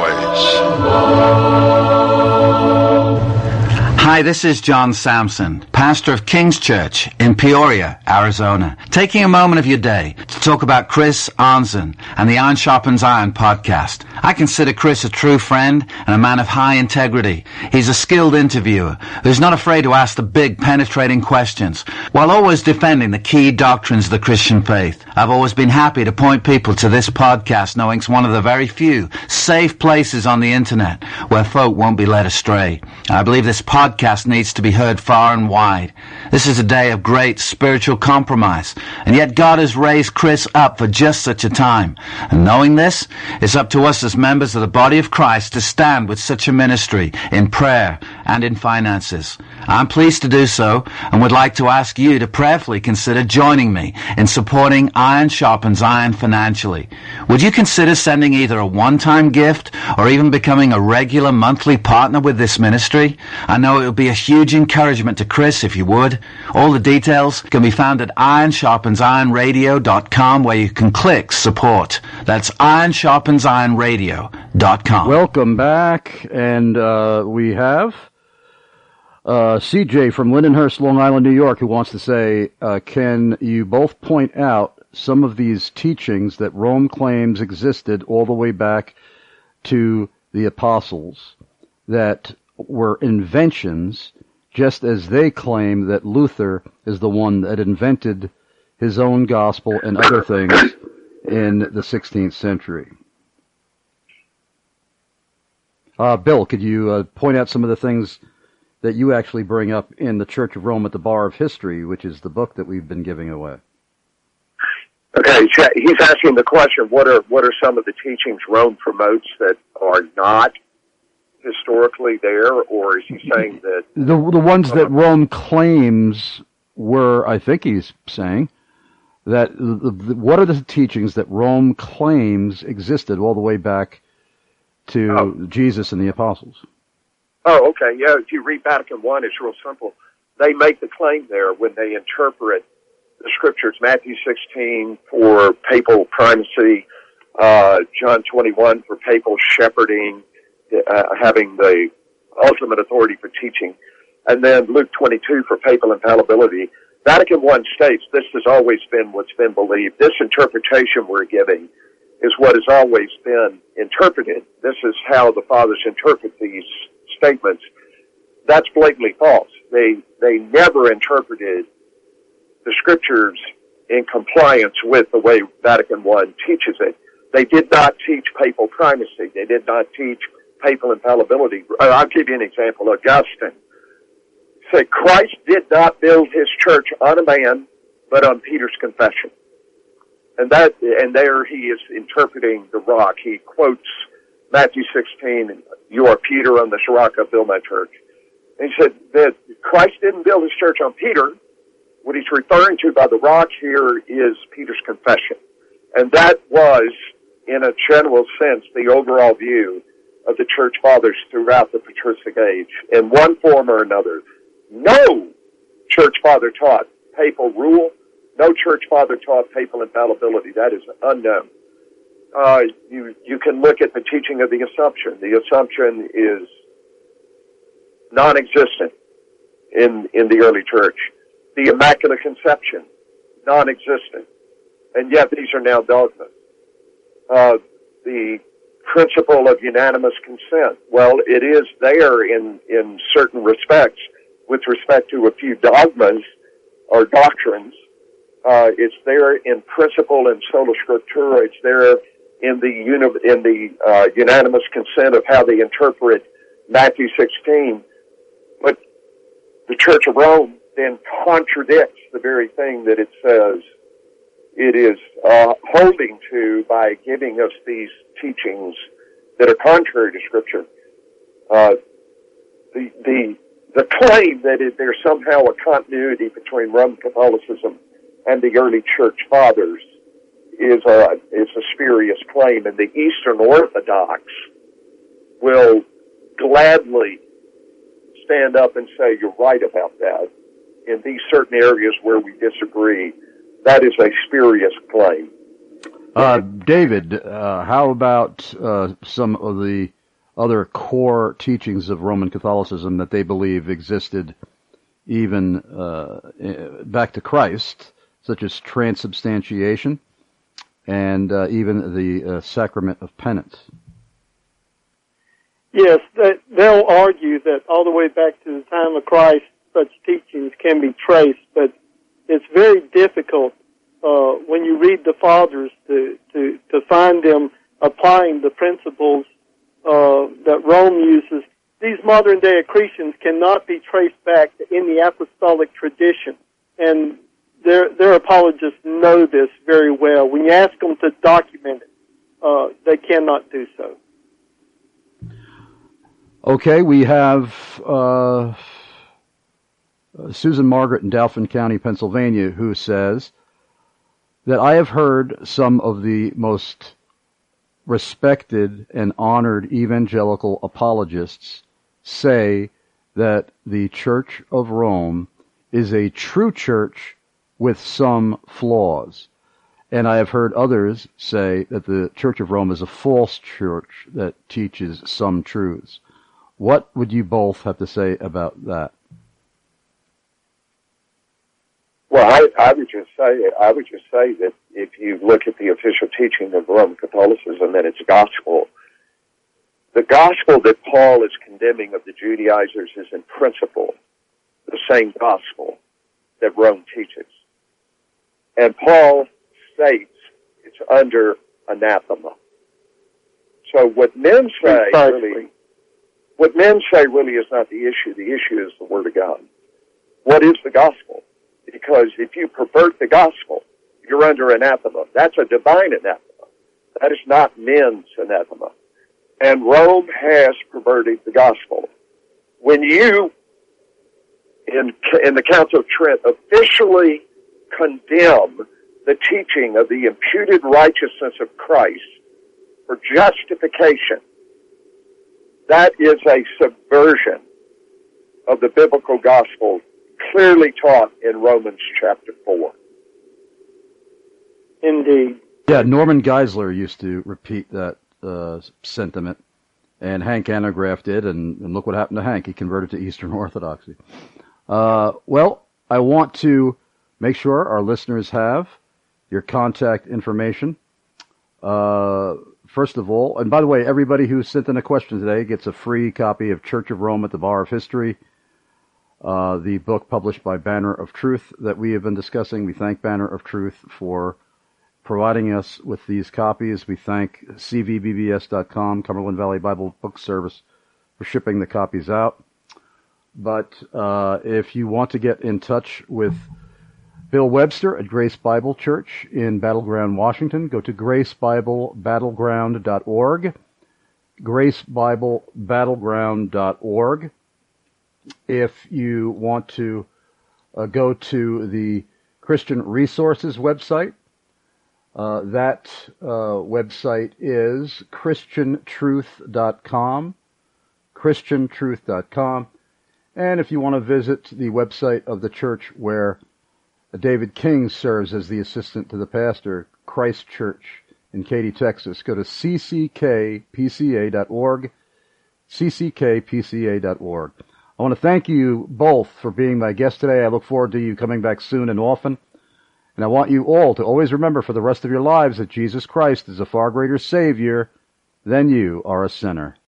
always. Hi, this is John Sampson, pastor of King's Church in Peoria, Arizona, taking a moment of your day to talk about Chris Arnzen and the Iron Sharpens Iron podcast. I consider Chris a true friend and a man of high integrity. He's a skilled interviewer who's not afraid to ask the big, penetrating questions while always defending the key doctrines of the Christian faith. I've always been happy to point people to this podcast, knowing it's one of the very few safe places on the internet where folk won't be led astray. I believe this podcast Podcast needs to be heard far and wide. This is a day of great spiritual compromise, and yet God has raised Chris up for just such a time. And knowing this, it's up to us as members of the body of Christ to stand with such a ministry in prayer and in finances. I'm pleased to do so and would like to ask you to prayerfully consider joining me in supporting Iron Sharpens Iron financially. Would you consider sending either a one-time gift or even becoming a regular monthly partner with this ministry? I know it would be a huge encouragement to Chris if you would. All the details can be found at iron sharpens iron radio dot com, where you can click support. That's iron sharpens iron radio dot com. Welcome back, and uh, we have uh, C J from Lindenhurst, Long Island, New York, who wants to say, uh, can you both point out some of these teachings that Rome claims existed all the way back to the apostles that were inventions, just as they claim that Luther is the one that invented his own gospel and other things in the sixteenth century? Uh, Bill, could you uh, point out some of the things that you actually bring up in the Church of Rome at the Bar of History, which is the book that we've been giving away? Okay, he's asking the question, what are what are some of the teachings Rome promotes that are not historically there, or is he saying that... The, the ones that Rome claims were, I think he's saying, that the, the, what are the teachings that Rome claims existed all the way back to oh. Jesus and the apostles? Oh, okay, yeah, if you read Vatican One, it's real simple. They make the claim there when they interpret the scriptures, Matthew sixteen for papal primacy, uh, John twenty-one for papal shepherding, uh, having the ultimate authority for teaching, and then Luke twenty-two for papal infallibility. Vatican One states this has always been what's been believed. This interpretation we're giving is what has always been interpreted. This is how the fathers interpret these statements. That's blatantly false. They they never interpreted the scriptures in compliance with the way Vatican One teaches it. They did not teach papal primacy. They did not teach papal infallibility. I'll give you an example. Augustine said Christ did not build his church on a man, but on Peter's confession. And that, and there he is interpreting the rock. He quotes Matthew sixteen, "You are Peter, on this rock I build my church." And he said that Christ didn't build his church on Peter. What he's referring to by the rock here is Peter's confession. And that was, in a general sense, the overall view of the church fathers throughout the patristic age. In one form or another, no church father taught papal rule. No church father taught papal infallibility. That is unknown. Uh, you, you can look at the teaching of the Assumption. The Assumption is non-existent in, in the early church. The Immaculate Conception, non-existent. And yet these are now dogmas. Uh, the principle of unanimous consent, well, it is there in, in certain respects with respect to a few dogmas or doctrines. Uh, it's there in principle in sola scriptura. It's there in the uni- in the uh, unanimous consent of how they interpret Matthew sixteen. But the Church of Rome then contradicts the very thing that it says it is uh, holding to by giving us these teachings that are contrary to Scripture. Uh, the the the claim that it, there's somehow a continuity between Roman Catholicism and the early Church Fathers is a is a spurious claim, and the Eastern Orthodox will gladly stand up and say you're right about that. In these certain areas where we disagree, that is a spurious claim. Uh, David, uh, how about uh, some of the other core teachings of Roman Catholicism that they believe existed even uh, back to Christ, such as transubstantiation and uh, even the uh, sacrament of penance? Yes, that, they'll argue that all the way back to the time of Christ, such teachings can be traced, but it's very difficult uh, when you read the Fathers to, to, to find them applying the principles uh, that Rome uses. These modern-day accretions cannot be traced back in the apostolic tradition, and their, their apologists know this very well. When you ask them to document it, uh, they cannot do so. Okay, we have uh, Susan Margaret in Dauphin County, Pennsylvania, who says that I have heard some of the most respected and honored evangelical apologists say that the Church of Rome is a true church with some flaws. And I have heard others say that the Church of Rome is a false church that teaches some truths. What would you both have to say about that? Well, I, I would just say I would just say that if you look at the official teaching of Roman Catholicism and its gospel, the gospel that Paul is condemning of the Judaizers is in principle the same gospel that Rome teaches. And Paul states it's under anathema. So what men say really, What men say really is not the issue. The issue is the Word of God. What is the gospel? Because if you pervert the gospel, you're under anathema. That's a divine anathema. That is not men's anathema. And Rome has perverted the gospel. When you, in, in the Council of Trent, officially condemn the teaching of the imputed righteousness of Christ for justification, that is a subversion of the biblical gospel clearly taught in Romans chapter four. Indeed. Yeah, Norman Geisler used to repeat that uh, sentiment, and Hank Hanegraaff did, and, and look what happened to Hank. He converted to Eastern Orthodoxy. Uh, well, I want to make sure our listeners have your contact information. Uh, first of all, and by the way, everybody who sent in a question today gets a free copy of Church of Rome at the Bar of History, uh, the book published by Banner of Truth that we have been discussing. We thank Banner of Truth for providing us with these copies. We thank C V B B S dot com, Cumberland Valley Bible Book Service, for shipping the copies out. But uh, if you want to get in touch with Bill Webster at Grace Bible Church in Battleground, Washington, go to grace bible battleground dot org, grace bible battleground dot org. If you want to uh, go to the Christian Resources website, uh, that uh, website is christian truth dot com, christian truth dot com. And if you want to visit the website of the church where David King serves as the assistant to the pastor, Christ Church in Katy, Texas, go to c c k p c a dot org, c c k p c a dot org. I want to thank you both for being my guest today. I look forward to you coming back soon and often. And I want you all to always remember for the rest of your lives that Jesus Christ is a far greater Savior than you are a sinner.